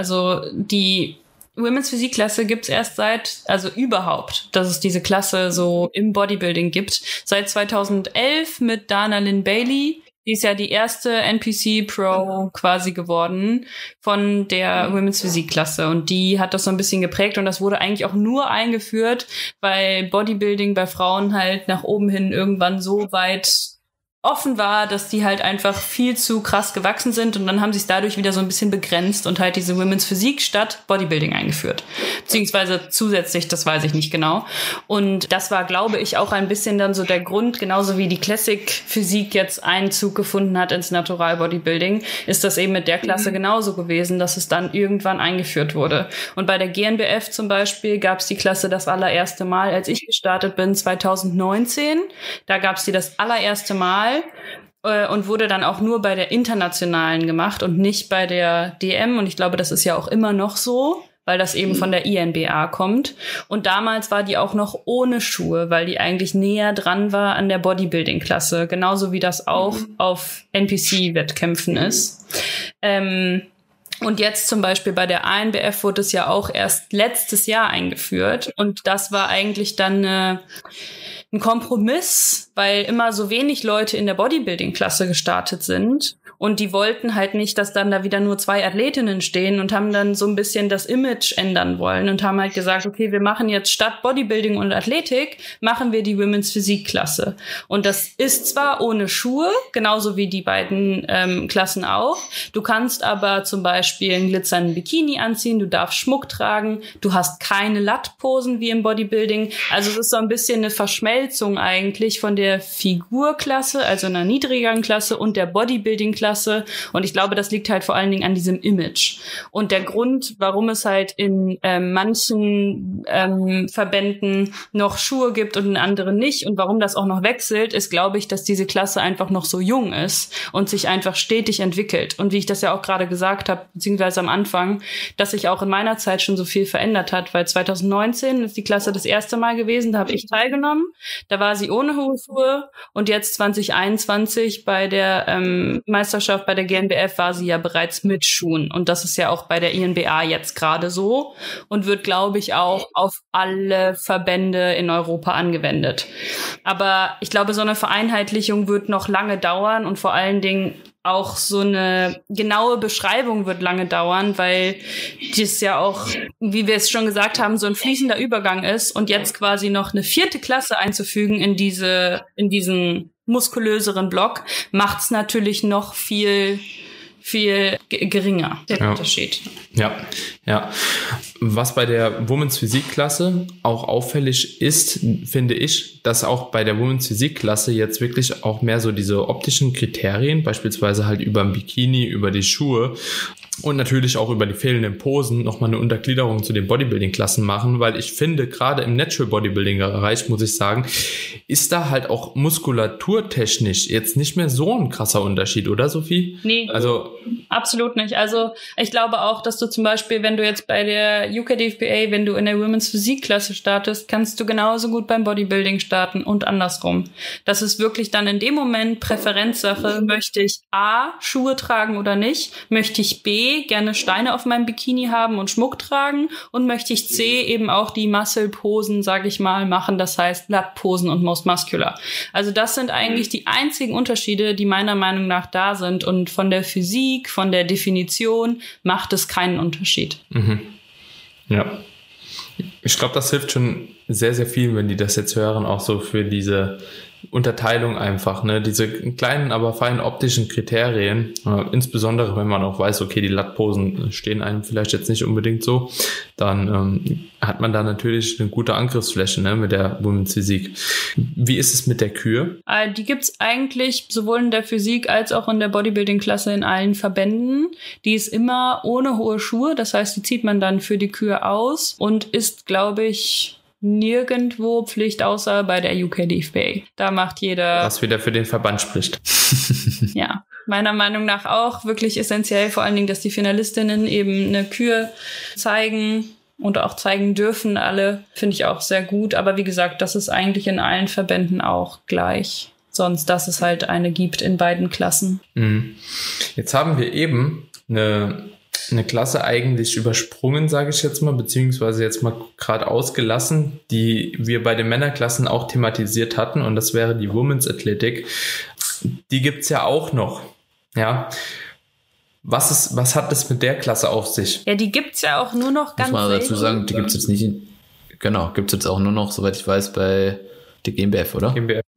die Women's Physikklasse gibt's erst überhaupt, dass es diese Klasse so im Bodybuilding gibt, seit 2011 mit Dana Lynn Bailey. Die ist ja die erste NPC Pro quasi geworden von der Women's Physikklasse, und die hat das so ein bisschen geprägt, und das wurde eigentlich auch nur eingeführt, weil Bodybuilding bei Frauen halt nach oben hin irgendwann so weit offen war, dass die halt einfach viel zu krass gewachsen sind und dann haben sie es dadurch wieder so ein bisschen begrenzt und halt diese Women's Physik statt Bodybuilding eingeführt. Beziehungsweise zusätzlich, das weiß ich nicht genau. Und das war, glaube ich, auch ein bisschen dann so der Grund, genauso wie die Classic Physik jetzt Einzug gefunden hat ins Natural Bodybuilding, ist das eben mit der Klasse genauso gewesen, dass es dann irgendwann eingeführt wurde. Und bei der GNBF zum Beispiel gab es die Klasse das allererste Mal, als ich gestartet bin, 2019. Da gab es die das allererste Mal und wurde dann auch nur bei der internationalen gemacht und nicht bei der DM. Und ich glaube, das ist ja auch immer noch so, weil das eben von der INBA kommt. Und damals war die auch noch ohne Schuhe, weil die eigentlich näher dran war an der Bodybuilding-Klasse. Genauso wie das auch auf NPC-Wettkämpfen ist. Und jetzt zum Beispiel bei der ANBF wurde es ja auch erst letztes Jahr eingeführt. Und das war eigentlich dann ein Kompromiss, weil immer so wenig Leute in der Bodybuilding-Klasse gestartet sind. Und die wollten halt nicht, dass dann da wieder nur 2 Athletinnen stehen und haben dann so ein bisschen das Image ändern wollen und haben halt gesagt, okay, wir machen jetzt statt Bodybuilding und Athletik, machen wir die Women's Physik-Klasse. Und das ist zwar ohne Schuhe, genauso wie die beiden Klassen auch. Du kannst aber zum Beispiel einen glitzernden Bikini anziehen, du darfst Schmuck tragen, du hast keine Lattposen wie im Bodybuilding. Also es ist so ein bisschen eine Verschmelzung eigentlich von der Figurklasse, also einer niedrigeren Klasse und der Bodybuilding-Klasse. Und ich glaube, das liegt halt vor allen Dingen an diesem Image. Und der Grund, warum es halt in manchen Verbänden noch Schuhe gibt und in anderen nicht und warum das auch noch wechselt, ist, glaube ich, dass diese Klasse einfach noch so jung ist und sich einfach stetig entwickelt. Und wie ich das ja auch gerade gesagt habe, beziehungsweise am Anfang, dass sich auch in meiner Zeit schon so viel verändert hat, weil 2019 ist die Klasse das erste Mal gewesen, da habe ich teilgenommen, da war sie ohne hohe Schuhe und jetzt 2021 bei der Meisterschaft bei der GNBF war sie ja bereits mit Schuhen. Und das ist ja auch bei der INBA jetzt gerade so und wird, glaube ich, auch auf alle Verbände in Europa angewendet. Aber ich glaube, so eine Vereinheitlichung wird noch lange dauern und vor allen Dingen auch so eine genaue Beschreibung wird lange dauern, weil das ja auch, wie wir es schon gesagt haben, so ein fließender Übergang ist und jetzt quasi noch eine 4. Klasse einzufügen in diesen muskulöseren Block, macht es natürlich noch viel geringer, der Unterschied. Ja. Was bei der Women's Physik-Klasse auch auffällig ist, finde ich, dass auch bei der Women's Physik-Klasse jetzt wirklich auch mehr so diese optischen Kriterien, beispielsweise halt über ein Bikini, über die Schuhe und natürlich auch über die fehlenden Posen nochmal eine Untergliederung zu den Bodybuilding-Klassen machen, weil ich finde, gerade im Natural Bodybuilding-Bereich, muss ich sagen, ist da halt auch muskulaturtechnisch jetzt nicht mehr so ein krasser Unterschied, oder Sophie? Nee, also absolut nicht. Also ich glaube auch, dass du zum Beispiel, wenn du jetzt bei der UKDFBA, wenn du in der Women's Physik-Klasse startest, kannst du genauso gut beim Bodybuilding starten und andersrum. Das ist wirklich dann in dem Moment Präferenzsache. Möchte ich A, Schuhe tragen oder nicht? Möchte ich B, gerne Steine auf meinem Bikini haben und Schmuck tragen? Und möchte ich C, eben auch die Muscle-Posen, sage ich mal, machen? Das heißt Lat-Posen und Most Muscular. Also das sind eigentlich die einzigen Unterschiede, die meiner Meinung nach da sind. Und von der Physik, von der Definition macht es keinen Unterschied. Mhm. Ja. Ich glaube, das hilft schon sehr, sehr viel, wenn die das jetzt hören, auch so für diese Unterteilung einfach, ne, diese kleinen, aber feinen optischen Kriterien, insbesondere wenn man auch weiß, okay, die Lattposen stehen einem vielleicht jetzt nicht unbedingt so, dann hat man da natürlich eine gute Angriffsfläche, ne, mit der Women's Physik. Wie ist es mit der Kür? Die gibt's eigentlich sowohl in der Physik als auch in der Bodybuilding-Klasse in allen Verbänden. Die ist immer ohne hohe Schuhe, das heißt, die zieht man dann für die Kür aus und ist, glaube ich, nirgendwo Pflicht, außer bei der UKDFBA. Da macht jeder... Was wieder für den Verband spricht. Ja, meiner Meinung nach auch wirklich essentiell, vor allen Dingen, dass die Finalistinnen eben eine Kür zeigen und auch zeigen dürfen alle, finde ich auch sehr gut. Aber wie gesagt, das ist eigentlich in allen Verbänden auch gleich. Sonst, dass es halt eine gibt in beiden Klassen. Jetzt haben wir eben eine Klasse eigentlich übersprungen, sage ich jetzt mal, beziehungsweise jetzt mal gerade ausgelassen, die wir bei den Männerklassen auch thematisiert hatten, und das wäre die Women's Athletic. Die gibt's ja auch noch, ja. Was hat das mit der Klasse auf sich? Ja, die gibt's ja auch nur noch ganz selten. Muss man dazu sagen, die gibt's jetzt nicht, gibt's jetzt auch nur noch, soweit ich weiß, bei der GmbF, oder? GmbF.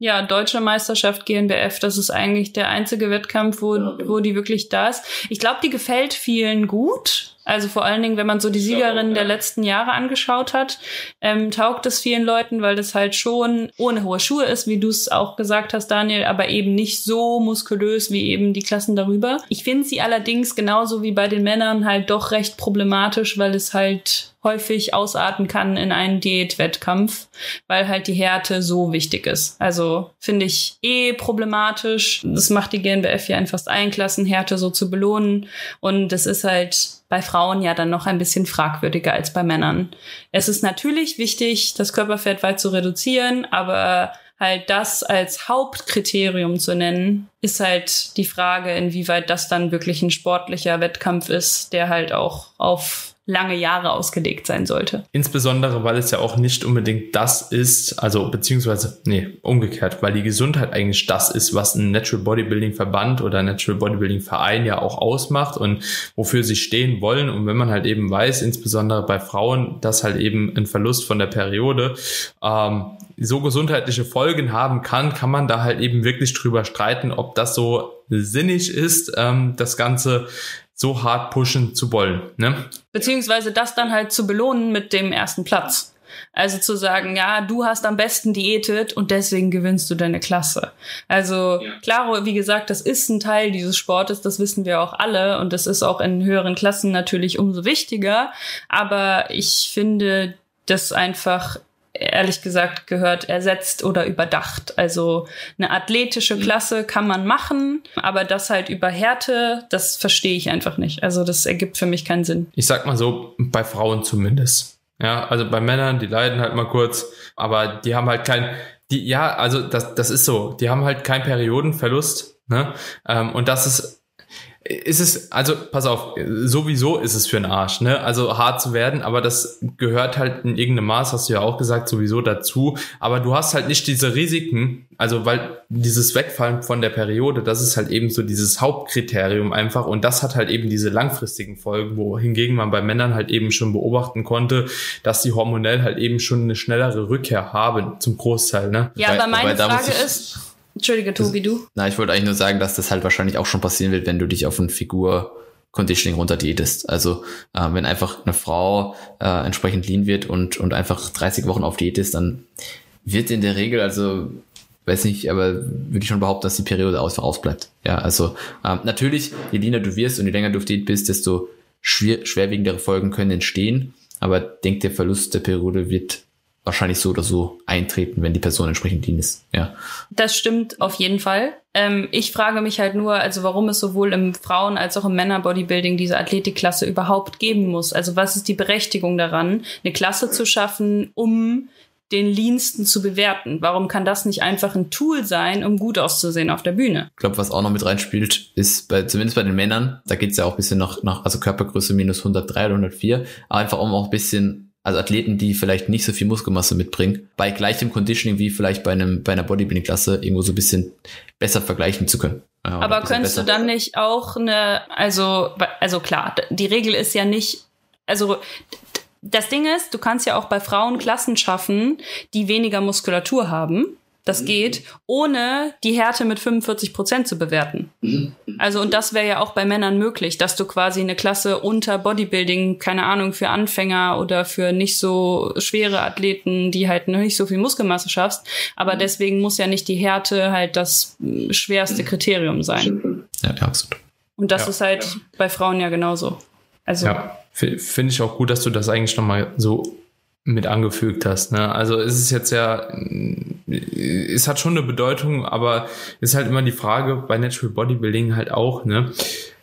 Ja, Deutsche Meisterschaft GNBF, das ist eigentlich der einzige Wettkampf, wo die wirklich da ist. Ich glaube, die gefällt vielen gut. Also vor allen Dingen, wenn man so die Siegerinnen der letzten Jahre angeschaut hat, taugt es vielen Leuten, weil das halt schon ohne hohe Schuhe ist, wie du es auch gesagt hast, Daniel, aber eben nicht so muskulös wie eben die Klassen darüber. Ich finde sie allerdings genauso wie bei den Männern halt doch recht problematisch, weil es halt häufig ausarten kann in einen Diätwettkampf, weil halt die Härte so wichtig ist. Also finde ich problematisch. Das macht die GNBF ja in fast allen Klassen, Härte so zu belohnen. Und das ist halt bei Frauen ja dann noch ein bisschen fragwürdiger als bei Männern. Es ist natürlich wichtig, das Körperfett weit zu reduzieren, aber halt das als Hauptkriterium zu nennen, ist halt die Frage, inwieweit das dann wirklich ein sportlicher Wettkampf ist, der halt auch auf lange Jahre ausgelegt sein sollte. Insbesondere, weil es ja auch nicht unbedingt das ist, also beziehungsweise, umgekehrt, weil die Gesundheit eigentlich das ist, was ein Natural Bodybuilding Verband oder Natural Bodybuilding Verein ja auch ausmacht und wofür sie stehen wollen. Und wenn man halt eben weiß, insbesondere bei Frauen, dass halt eben ein Verlust von der Periode so gesundheitliche Folgen haben kann man da halt eben wirklich drüber streiten, ob das so sinnig ist, das Ganze so hart pushen zu wollen, ne? Beziehungsweise das dann halt zu belohnen mit dem ersten Platz. Also zu sagen, ja, du hast am besten diätet und deswegen gewinnst du deine Klasse. Also klar, wie gesagt, das ist ein Teil dieses Sportes, das wissen wir auch alle und das ist auch in höheren Klassen natürlich umso wichtiger. Aber ich finde das einfach, ehrlich gesagt, gehört ersetzt oder überdacht. Also eine athletische Klasse kann man machen, aber das halt über Härte, das verstehe ich einfach nicht. Also das ergibt für mich keinen Sinn. Ich sag mal so, bei Frauen zumindest. Ja, also bei Männern, die leiden halt mal kurz, aber die haben halt das ist so, die haben halt keinen Periodenverlust, ne? Und das also pass auf, sowieso ist es für den Arsch, ne? Also hart zu werden, aber das gehört halt in irgendeinem Maß, hast du ja auch gesagt, sowieso dazu. Aber du hast halt nicht diese Risiken, also weil dieses Wegfallen von der Periode, das ist halt eben so dieses Hauptkriterium einfach und das hat halt eben diese langfristigen Folgen, wohingegen man bei Männern halt eben schon beobachten konnte, dass die hormonell halt eben schon eine schnellere Rückkehr haben, zum Großteil, ne? Ja, aber meine Frage ist... Entschuldige, Tobi, du? Ich wollte eigentlich nur sagen, dass das halt wahrscheinlich auch schon passieren wird, wenn du dich auf ein Figur-Conditioning runterdiätest. Also wenn einfach eine Frau entsprechend lean wird und einfach 30 Wochen auf Diät ist, dann wird in der Regel, also weiß nicht, aber würde ich schon behaupten, dass die Periode einfach ausbleibt. Ja, also natürlich, je leaner du wirst und je länger du auf Diät bist, desto schwerwiegendere Folgen können entstehen. Aber denk, der Verlust der Periode wird wahrscheinlich so oder so eintreten, wenn die Person entsprechend lean ist, ja. Das stimmt auf jeden Fall. Ich frage mich halt nur, also warum es sowohl im Frauen- als auch im Männer-Bodybuilding diese Athletikklasse überhaupt geben muss. Also was ist die Berechtigung daran, eine Klasse zu schaffen, um den leansten zu bewerten? Warum kann das nicht einfach ein Tool sein, um gut auszusehen auf der Bühne? Ich glaube, was auch noch mit reinspielt, ist zumindest bei den Männern, da geht's ja auch ein bisschen nach also Körpergröße minus 103 oder 104, aber einfach auch ein bisschen, also Athleten, die vielleicht nicht so viel Muskelmasse mitbringen, bei gleichem Conditioning wie vielleicht bei einer Bodybuilding-Klasse irgendwo so ein bisschen besser vergleichen zu können. Ja, aber könntest du dann nicht auch also klar, die Regel ist ja nicht, also das Ding ist, du kannst ja auch bei Frauen Klassen schaffen, die weniger Muskulatur haben. Das geht, ohne die Härte mit 45% zu bewerten. Also, und das wäre ja auch bei Männern möglich, dass du quasi eine Klasse unter Bodybuilding, keine Ahnung, für Anfänger oder für nicht so schwere Athleten, die halt noch nicht so viel Muskelmasse schaffst. Aber deswegen muss ja nicht die Härte halt das schwerste Kriterium sein. Ja, absolut. Und das ist halt bei Frauen ja genauso. Also. Ja, finde ich auch gut, dass du das eigentlich nochmal so mit angefügt hast, ne? Also es ist jetzt es hat schon eine Bedeutung, aber ist halt immer die Frage bei Natural Bodybuilding halt auch, ne?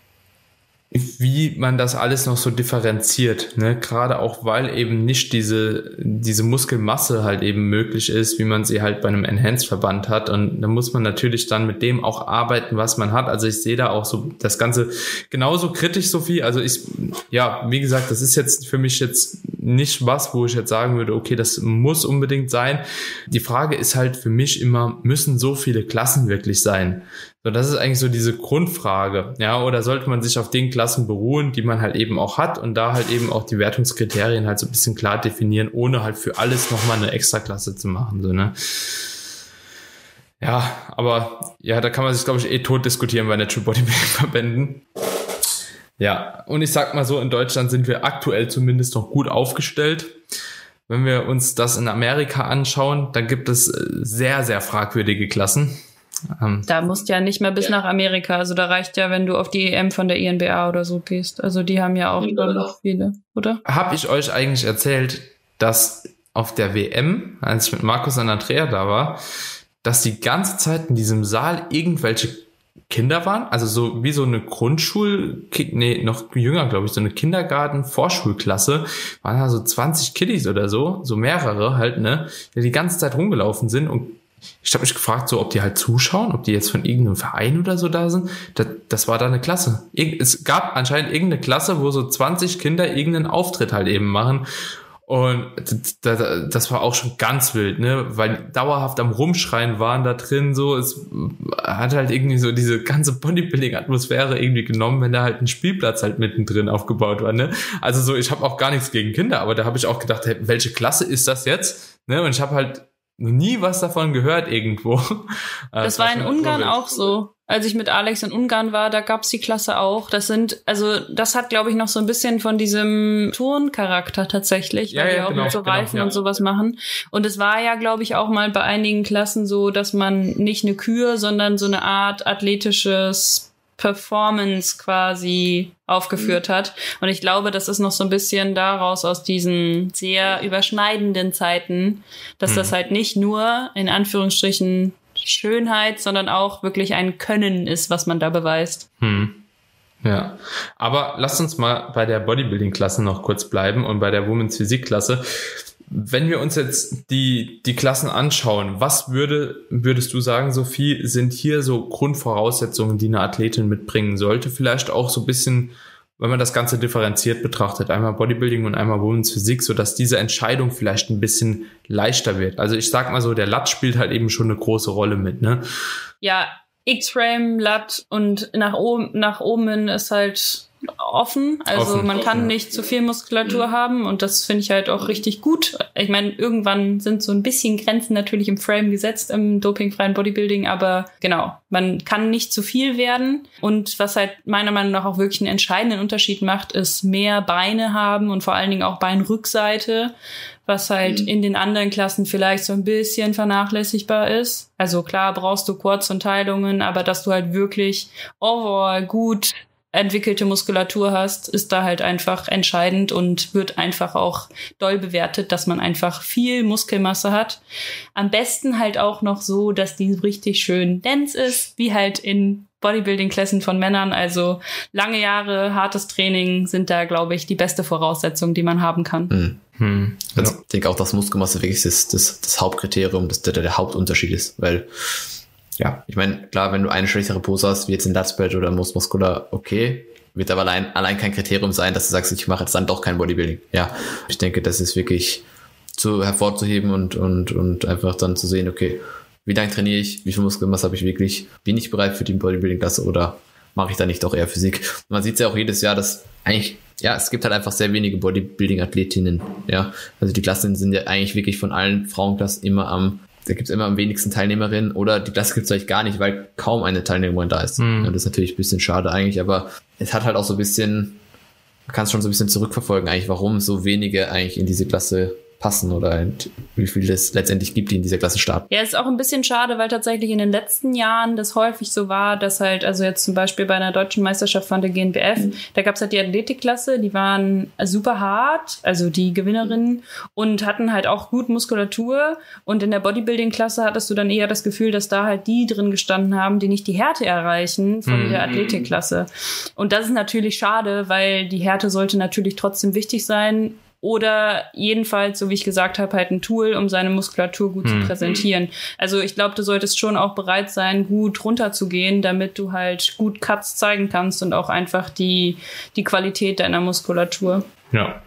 Wie man das alles noch so differenziert, ne? Gerade auch, weil eben nicht diese Muskelmasse halt eben möglich ist, wie man sie halt bei einem Enhanced-Verband hat. Und da muss man natürlich dann mit dem auch arbeiten, was man hat. Also ich sehe da auch so das Ganze genauso kritisch, Sophie. Also wie gesagt, das ist jetzt für mich jetzt nicht was, wo ich jetzt sagen würde, okay, das muss unbedingt sein. Die Frage ist halt für mich immer, müssen so viele Klassen wirklich sein? So, das ist eigentlich so diese Grundfrage, ja, oder sollte man sich auf den Klassen beruhen, die man halt eben auch hat und da halt eben auch die Wertungskriterien halt so ein bisschen klar definieren, ohne halt für alles nochmal eine Extraklasse zu machen, so, ne? Ja, aber ja, da kann man sich, glaube ich, tot diskutieren bei Natural Bodybuilding-Verbänden. Ja, und ich sag mal so, in Deutschland sind wir aktuell zumindest noch gut aufgestellt. Wenn wir uns das in Amerika anschauen, dann gibt es sehr, sehr fragwürdige Klassen. Da musst du ja nicht mehr bis nach Amerika. Also da reicht ja, wenn du auf die EM von der INBA oder so gehst. Also die haben ja auch noch viele, oder? Habe ich euch eigentlich erzählt, dass auf der WM, als ich mit Markus und Andrea da war, dass die ganze Zeit in diesem Saal irgendwelche Kinder waren, also so wie so eine noch jünger, glaube ich, so eine Kindergarten-Vorschulklasse, waren da so 20 Kiddies oder so mehrere halt, ne, die ganze Zeit rumgelaufen sind und ich habe mich gefragt, so, ob die halt zuschauen, ob die jetzt von irgendeinem Verein oder so da sind. Das war da eine Klasse. Es gab anscheinend irgendeine Klasse, wo so 20 Kinder irgendeinen Auftritt halt eben machen. Und das war auch schon ganz wild, ne, weil dauerhaft am Rumschreien waren da drin, so, es hat halt irgendwie so diese ganze Bodybuilding-Atmosphäre irgendwie genommen, wenn da halt ein Spielplatz halt mittendrin aufgebaut war, ne. Also so, ich habe auch gar nichts gegen Kinder, aber da habe ich auch gedacht, hey, welche Klasse ist das jetzt, ne, und ich habe halt nie was davon gehört irgendwo. Das war in Ungarn auch so. Als ich mit Alex in Ungarn war, da gab's die Klasse auch. Das hat, glaube ich, noch so ein bisschen von diesem Turncharakter tatsächlich, weil die auch mit so Reifen und sowas machen. Und es war ja, glaube ich, auch mal bei einigen Klassen so, dass man nicht eine Kür, sondern so eine Art athletisches Performance quasi aufgeführt hat. Und ich glaube, das ist noch so ein bisschen daraus aus diesen sehr überschneidenden Zeiten, dass das halt nicht nur in Anführungsstrichen Schönheit, sondern auch wirklich ein Können ist, was man da beweist. Ja, aber lasst uns mal bei der Bodybuilding-Klasse noch kurz bleiben und bei der Women's Physik-Klasse. Wenn wir uns jetzt die Klassen anschauen, was würdest du sagen, Sophie, sind hier so Grundvoraussetzungen, die eine Athletin mitbringen sollte? Vielleicht auch so ein bisschen, wenn man das Ganze differenziert betrachtet, einmal Bodybuilding und einmal Women's Physik, sodass diese Entscheidung vielleicht ein bisschen leichter wird. Also ich sag mal so, der Lat spielt halt eben schon eine große Rolle mit, ne? Ja, X-Frame, Lat und nach oben hin ist halt offen. Also man kann nicht zu viel Muskulatur haben und das finde ich halt auch richtig gut. Ich meine, irgendwann sind so ein bisschen Grenzen natürlich im Frame gesetzt im dopingfreien Bodybuilding, aber genau, man kann nicht zu viel werden. Und was halt meiner Meinung nach auch wirklich einen entscheidenden Unterschied macht, ist mehr Beine haben und vor allen Dingen auch Beinrückseite, was halt in den anderen Klassen vielleicht so ein bisschen vernachlässigbar ist. Also klar brauchst du Quads und Teilungen, aber dass du halt wirklich overall gut entwickelte Muskulatur hast, ist da halt einfach entscheidend und wird einfach auch doll bewertet, dass man einfach viel Muskelmasse hat. Am besten halt auch noch so, dass die richtig schön dense ist, wie halt in Bodybuilding-Klassen von Männern. Also lange Jahre, hartes Training sind da, glaube ich, die beste Voraussetzung, die man haben kann. Also ich denke auch, dass Muskelmasse wirklich das Hauptkriterium, der Hauptunterschied ist, weil ja, ich meine, klar, wenn du eine schwächere Pose hast, wie jetzt in Lat-Spread oder Muscular, okay, wird aber allein kein Kriterium sein, dass du sagst, ich mache jetzt dann doch kein Bodybuilding. Ja, ich denke, das ist wirklich hervorzuheben und einfach dann zu sehen, okay, wie lange trainiere ich, wie viel Muskelmasse habe ich wirklich, bin ich bereit für die Bodybuilding-Klasse oder mache ich da nicht doch eher Physik? Und man sieht ja auch jedes Jahr, dass eigentlich, ja, es gibt halt einfach sehr wenige Bodybuilding-Athletinnen, ja, also die Klassen sind ja eigentlich wirklich von allen Frauenklassen da gibt es immer am wenigsten Teilnehmerinnen oder die Klasse gibt es vielleicht gar nicht, weil kaum eine Teilnehmerin da ist. Ja, das ist natürlich ein bisschen schade eigentlich, aber es hat halt auch so ein bisschen, man kann es schon so ein bisschen zurückverfolgen eigentlich, warum so wenige eigentlich in diese Klasse passen oder wie viel es letztendlich gibt, die in dieser Klasse starten. Ja, ist auch ein bisschen schade, weil tatsächlich in den letzten Jahren das häufig so war, dass halt, also jetzt zum Beispiel bei einer deutschen Meisterschaft von der GNBF, da gab es halt die Athletikklasse, die waren super hart, also die Gewinnerinnen und hatten halt auch gut Muskulatur und in der Bodybuilding-Klasse hattest du dann eher das Gefühl, dass da halt die drin gestanden haben, die nicht die Härte erreichen von der Athletikklasse. Und das ist natürlich schade, weil die Härte sollte natürlich trotzdem wichtig sein. Oder jedenfalls, so wie ich gesagt habe, halt ein Tool, um seine Muskulatur gut zu präsentieren. Also ich glaube, du solltest schon auch bereit sein, gut runterzugehen, damit du halt gut Cuts zeigen kannst und auch einfach die Qualität deiner Muskulatur. Ja.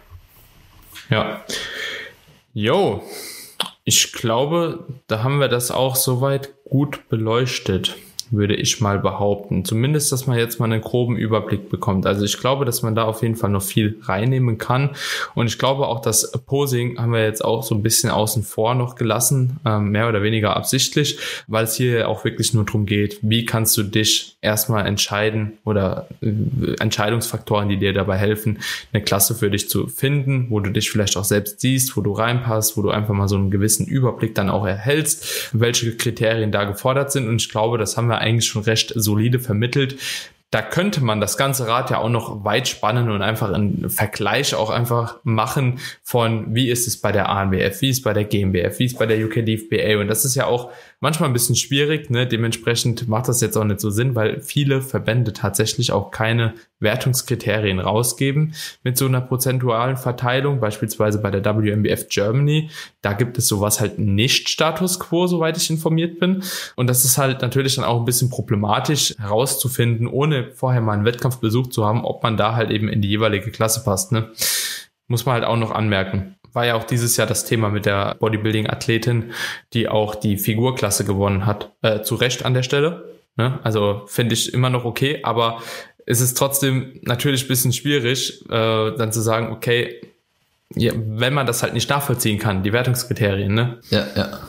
Jo, ich glaube, da haben wir das auch soweit gut beleuchtet. würde ich mal behaupten. Zumindest, dass man jetzt mal einen groben Überblick bekommt. Also ich glaube, dass man da auf jeden Fall noch viel reinnehmen kann. Und ich glaube auch, das Posing haben wir jetzt auch so ein bisschen außen vor noch gelassen, mehr oder weniger absichtlich, weil es hier auch wirklich nur darum geht, wie kannst du dich erstmal entscheiden oder Entscheidungsfaktoren, die dir dabei helfen, eine Klasse für dich zu finden, wo du dich vielleicht auch selbst siehst, wo du reinpasst, wo du einfach mal so einen gewissen Überblick dann auch erhältst, welche Kriterien da gefordert sind. Und ich glaube, das haben wir eigentlich schon recht solide vermittelt. Da könnte man das ganze Rad ja auch noch weit spannen und einfach einen Vergleich auch einfach machen von, wie ist es bei der ANBF, wie ist es bei der GmbF, wie ist es bei der UK DFBA. Und das ist ja auch manchmal ein bisschen schwierig, ne? Dementsprechend macht das jetzt auch nicht so Sinn, weil viele Verbände tatsächlich auch keine Wertungskriterien rausgeben mit so einer prozentualen Verteilung, beispielsweise bei der WMBF Germany. Da gibt es sowas halt nicht Status Quo, soweit ich informiert bin. Und das ist halt natürlich dann auch ein bisschen problematisch herauszufinden, ohne vorher mal einen Wettkampf besucht zu haben, ob man da halt eben in die jeweilige Klasse passt, ne? Muss man halt auch noch anmerken. War ja auch dieses Jahr das Thema mit der Bodybuilding-Athletin, die auch die Figurklasse gewonnen hat. Zu Recht an der Stelle, ne? Also finde ich immer noch okay, aber es ist trotzdem natürlich ein bisschen schwierig, dann zu sagen, okay, ja, wenn man das halt nicht nachvollziehen kann, die Wertungskriterien, ne? Ja.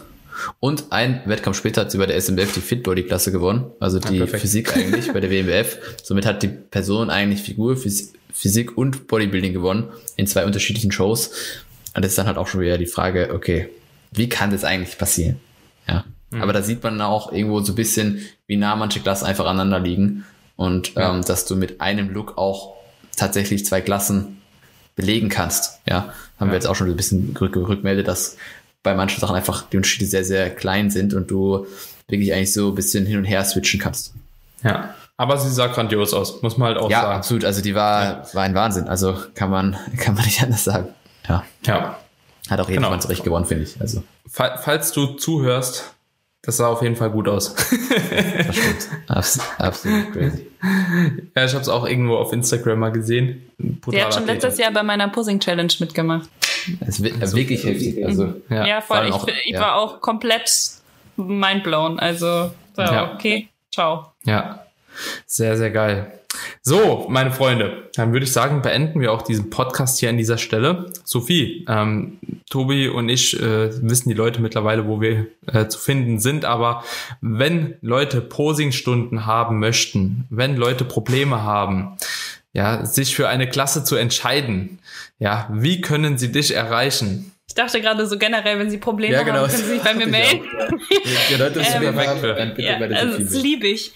Und ein Wettkampf später hat sie bei der SMBF die Fit-Body-Klasse gewonnen, also die Physik eigentlich bei der WMBF. Somit hat die Person eigentlich Figur, Physik und Bodybuilding gewonnen in 2 unterschiedlichen Shows. Und das ist dann halt auch schon wieder die Frage, okay, wie kann das eigentlich passieren? Ja. Aber da sieht man auch irgendwo so ein bisschen, wie nah manche Klassen einfach aneinander liegen. Und dass du mit einem Look auch tatsächlich 2 Klassen belegen kannst. Ja, haben wir jetzt auch schon ein bisschen rückmeldet, dass bei manchen Sachen einfach die Unterschiede sehr, sehr klein sind und du wirklich eigentlich so ein bisschen hin und her switchen kannst. Ja, aber sie sah grandios aus, muss man halt auch sagen. Ja, absolut. Also die war ein Wahnsinn. Also kann man nicht anders sagen. Ja. Hat auch jedermann zurecht gewonnen, finde ich. Also. Falls du zuhörst, das sah auf jeden Fall gut aus. Das stimmt. Absolut crazy. Ja, ich habe es auch irgendwo auf Instagram mal gesehen. Die hat schon letztes Jahr bei meiner Posing-Challenge mitgemacht. Das ist wirklich heftig. Also, ja, voll. Ich war auch komplett mindblown. Also, okay, ciao. Ja, sehr, sehr geil. So, meine Freunde, dann würde ich sagen, beenden wir auch diesen Podcast hier an dieser Stelle. Sophie, Tobi und ich wissen die Leute mittlerweile, wo wir zu finden sind, aber wenn Leute Posingstunden haben möchten, wenn Leute Probleme haben, ja, sich für eine Klasse zu entscheiden, ja, wie können sie dich erreichen? Ich dachte gerade so generell, wenn Sie Probleme haben, können Sie sich bei mir melden. Ja, Leute, das dann bitte bei der also das liebe ich.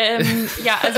Also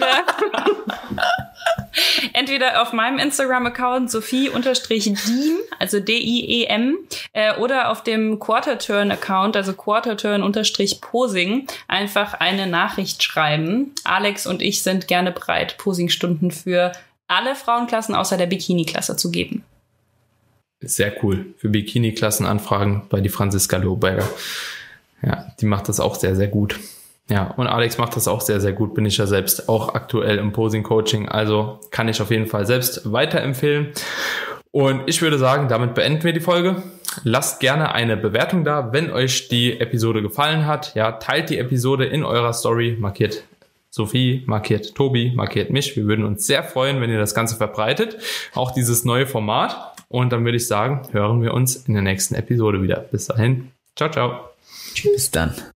entweder auf meinem Instagram-Account Sophie_Diem, also D-I-E-M, oder auf dem Quarter-Turn-Account, also Quarter-Turn_Posing, einfach eine Nachricht schreiben. Alex und ich sind gerne bereit, Posingstunden für alle Frauenklassen außer der Bikini-Klasse zu geben. Sehr cool. Für Bikini-Klassen anfragen bei die Franziska Lohberger. Ja, die macht das auch sehr, sehr gut. Ja, und Alex macht das auch sehr, sehr gut. Bin ich ja selbst auch aktuell im Posing-Coaching. Also kann ich auf jeden Fall selbst weiterempfehlen. Und ich würde sagen, damit beenden wir die Folge. Lasst gerne eine Bewertung da, wenn euch die Episode gefallen hat. Ja, teilt die Episode in eurer Story, markiert Sophie, markiert Tobi, markiert mich. Wir würden uns sehr freuen, wenn ihr das Ganze verbreitet. Auch dieses neue Format. Und dann würde ich sagen, hören wir uns in der nächsten Episode wieder. Bis dahin. Ciao, ciao. Bis dann.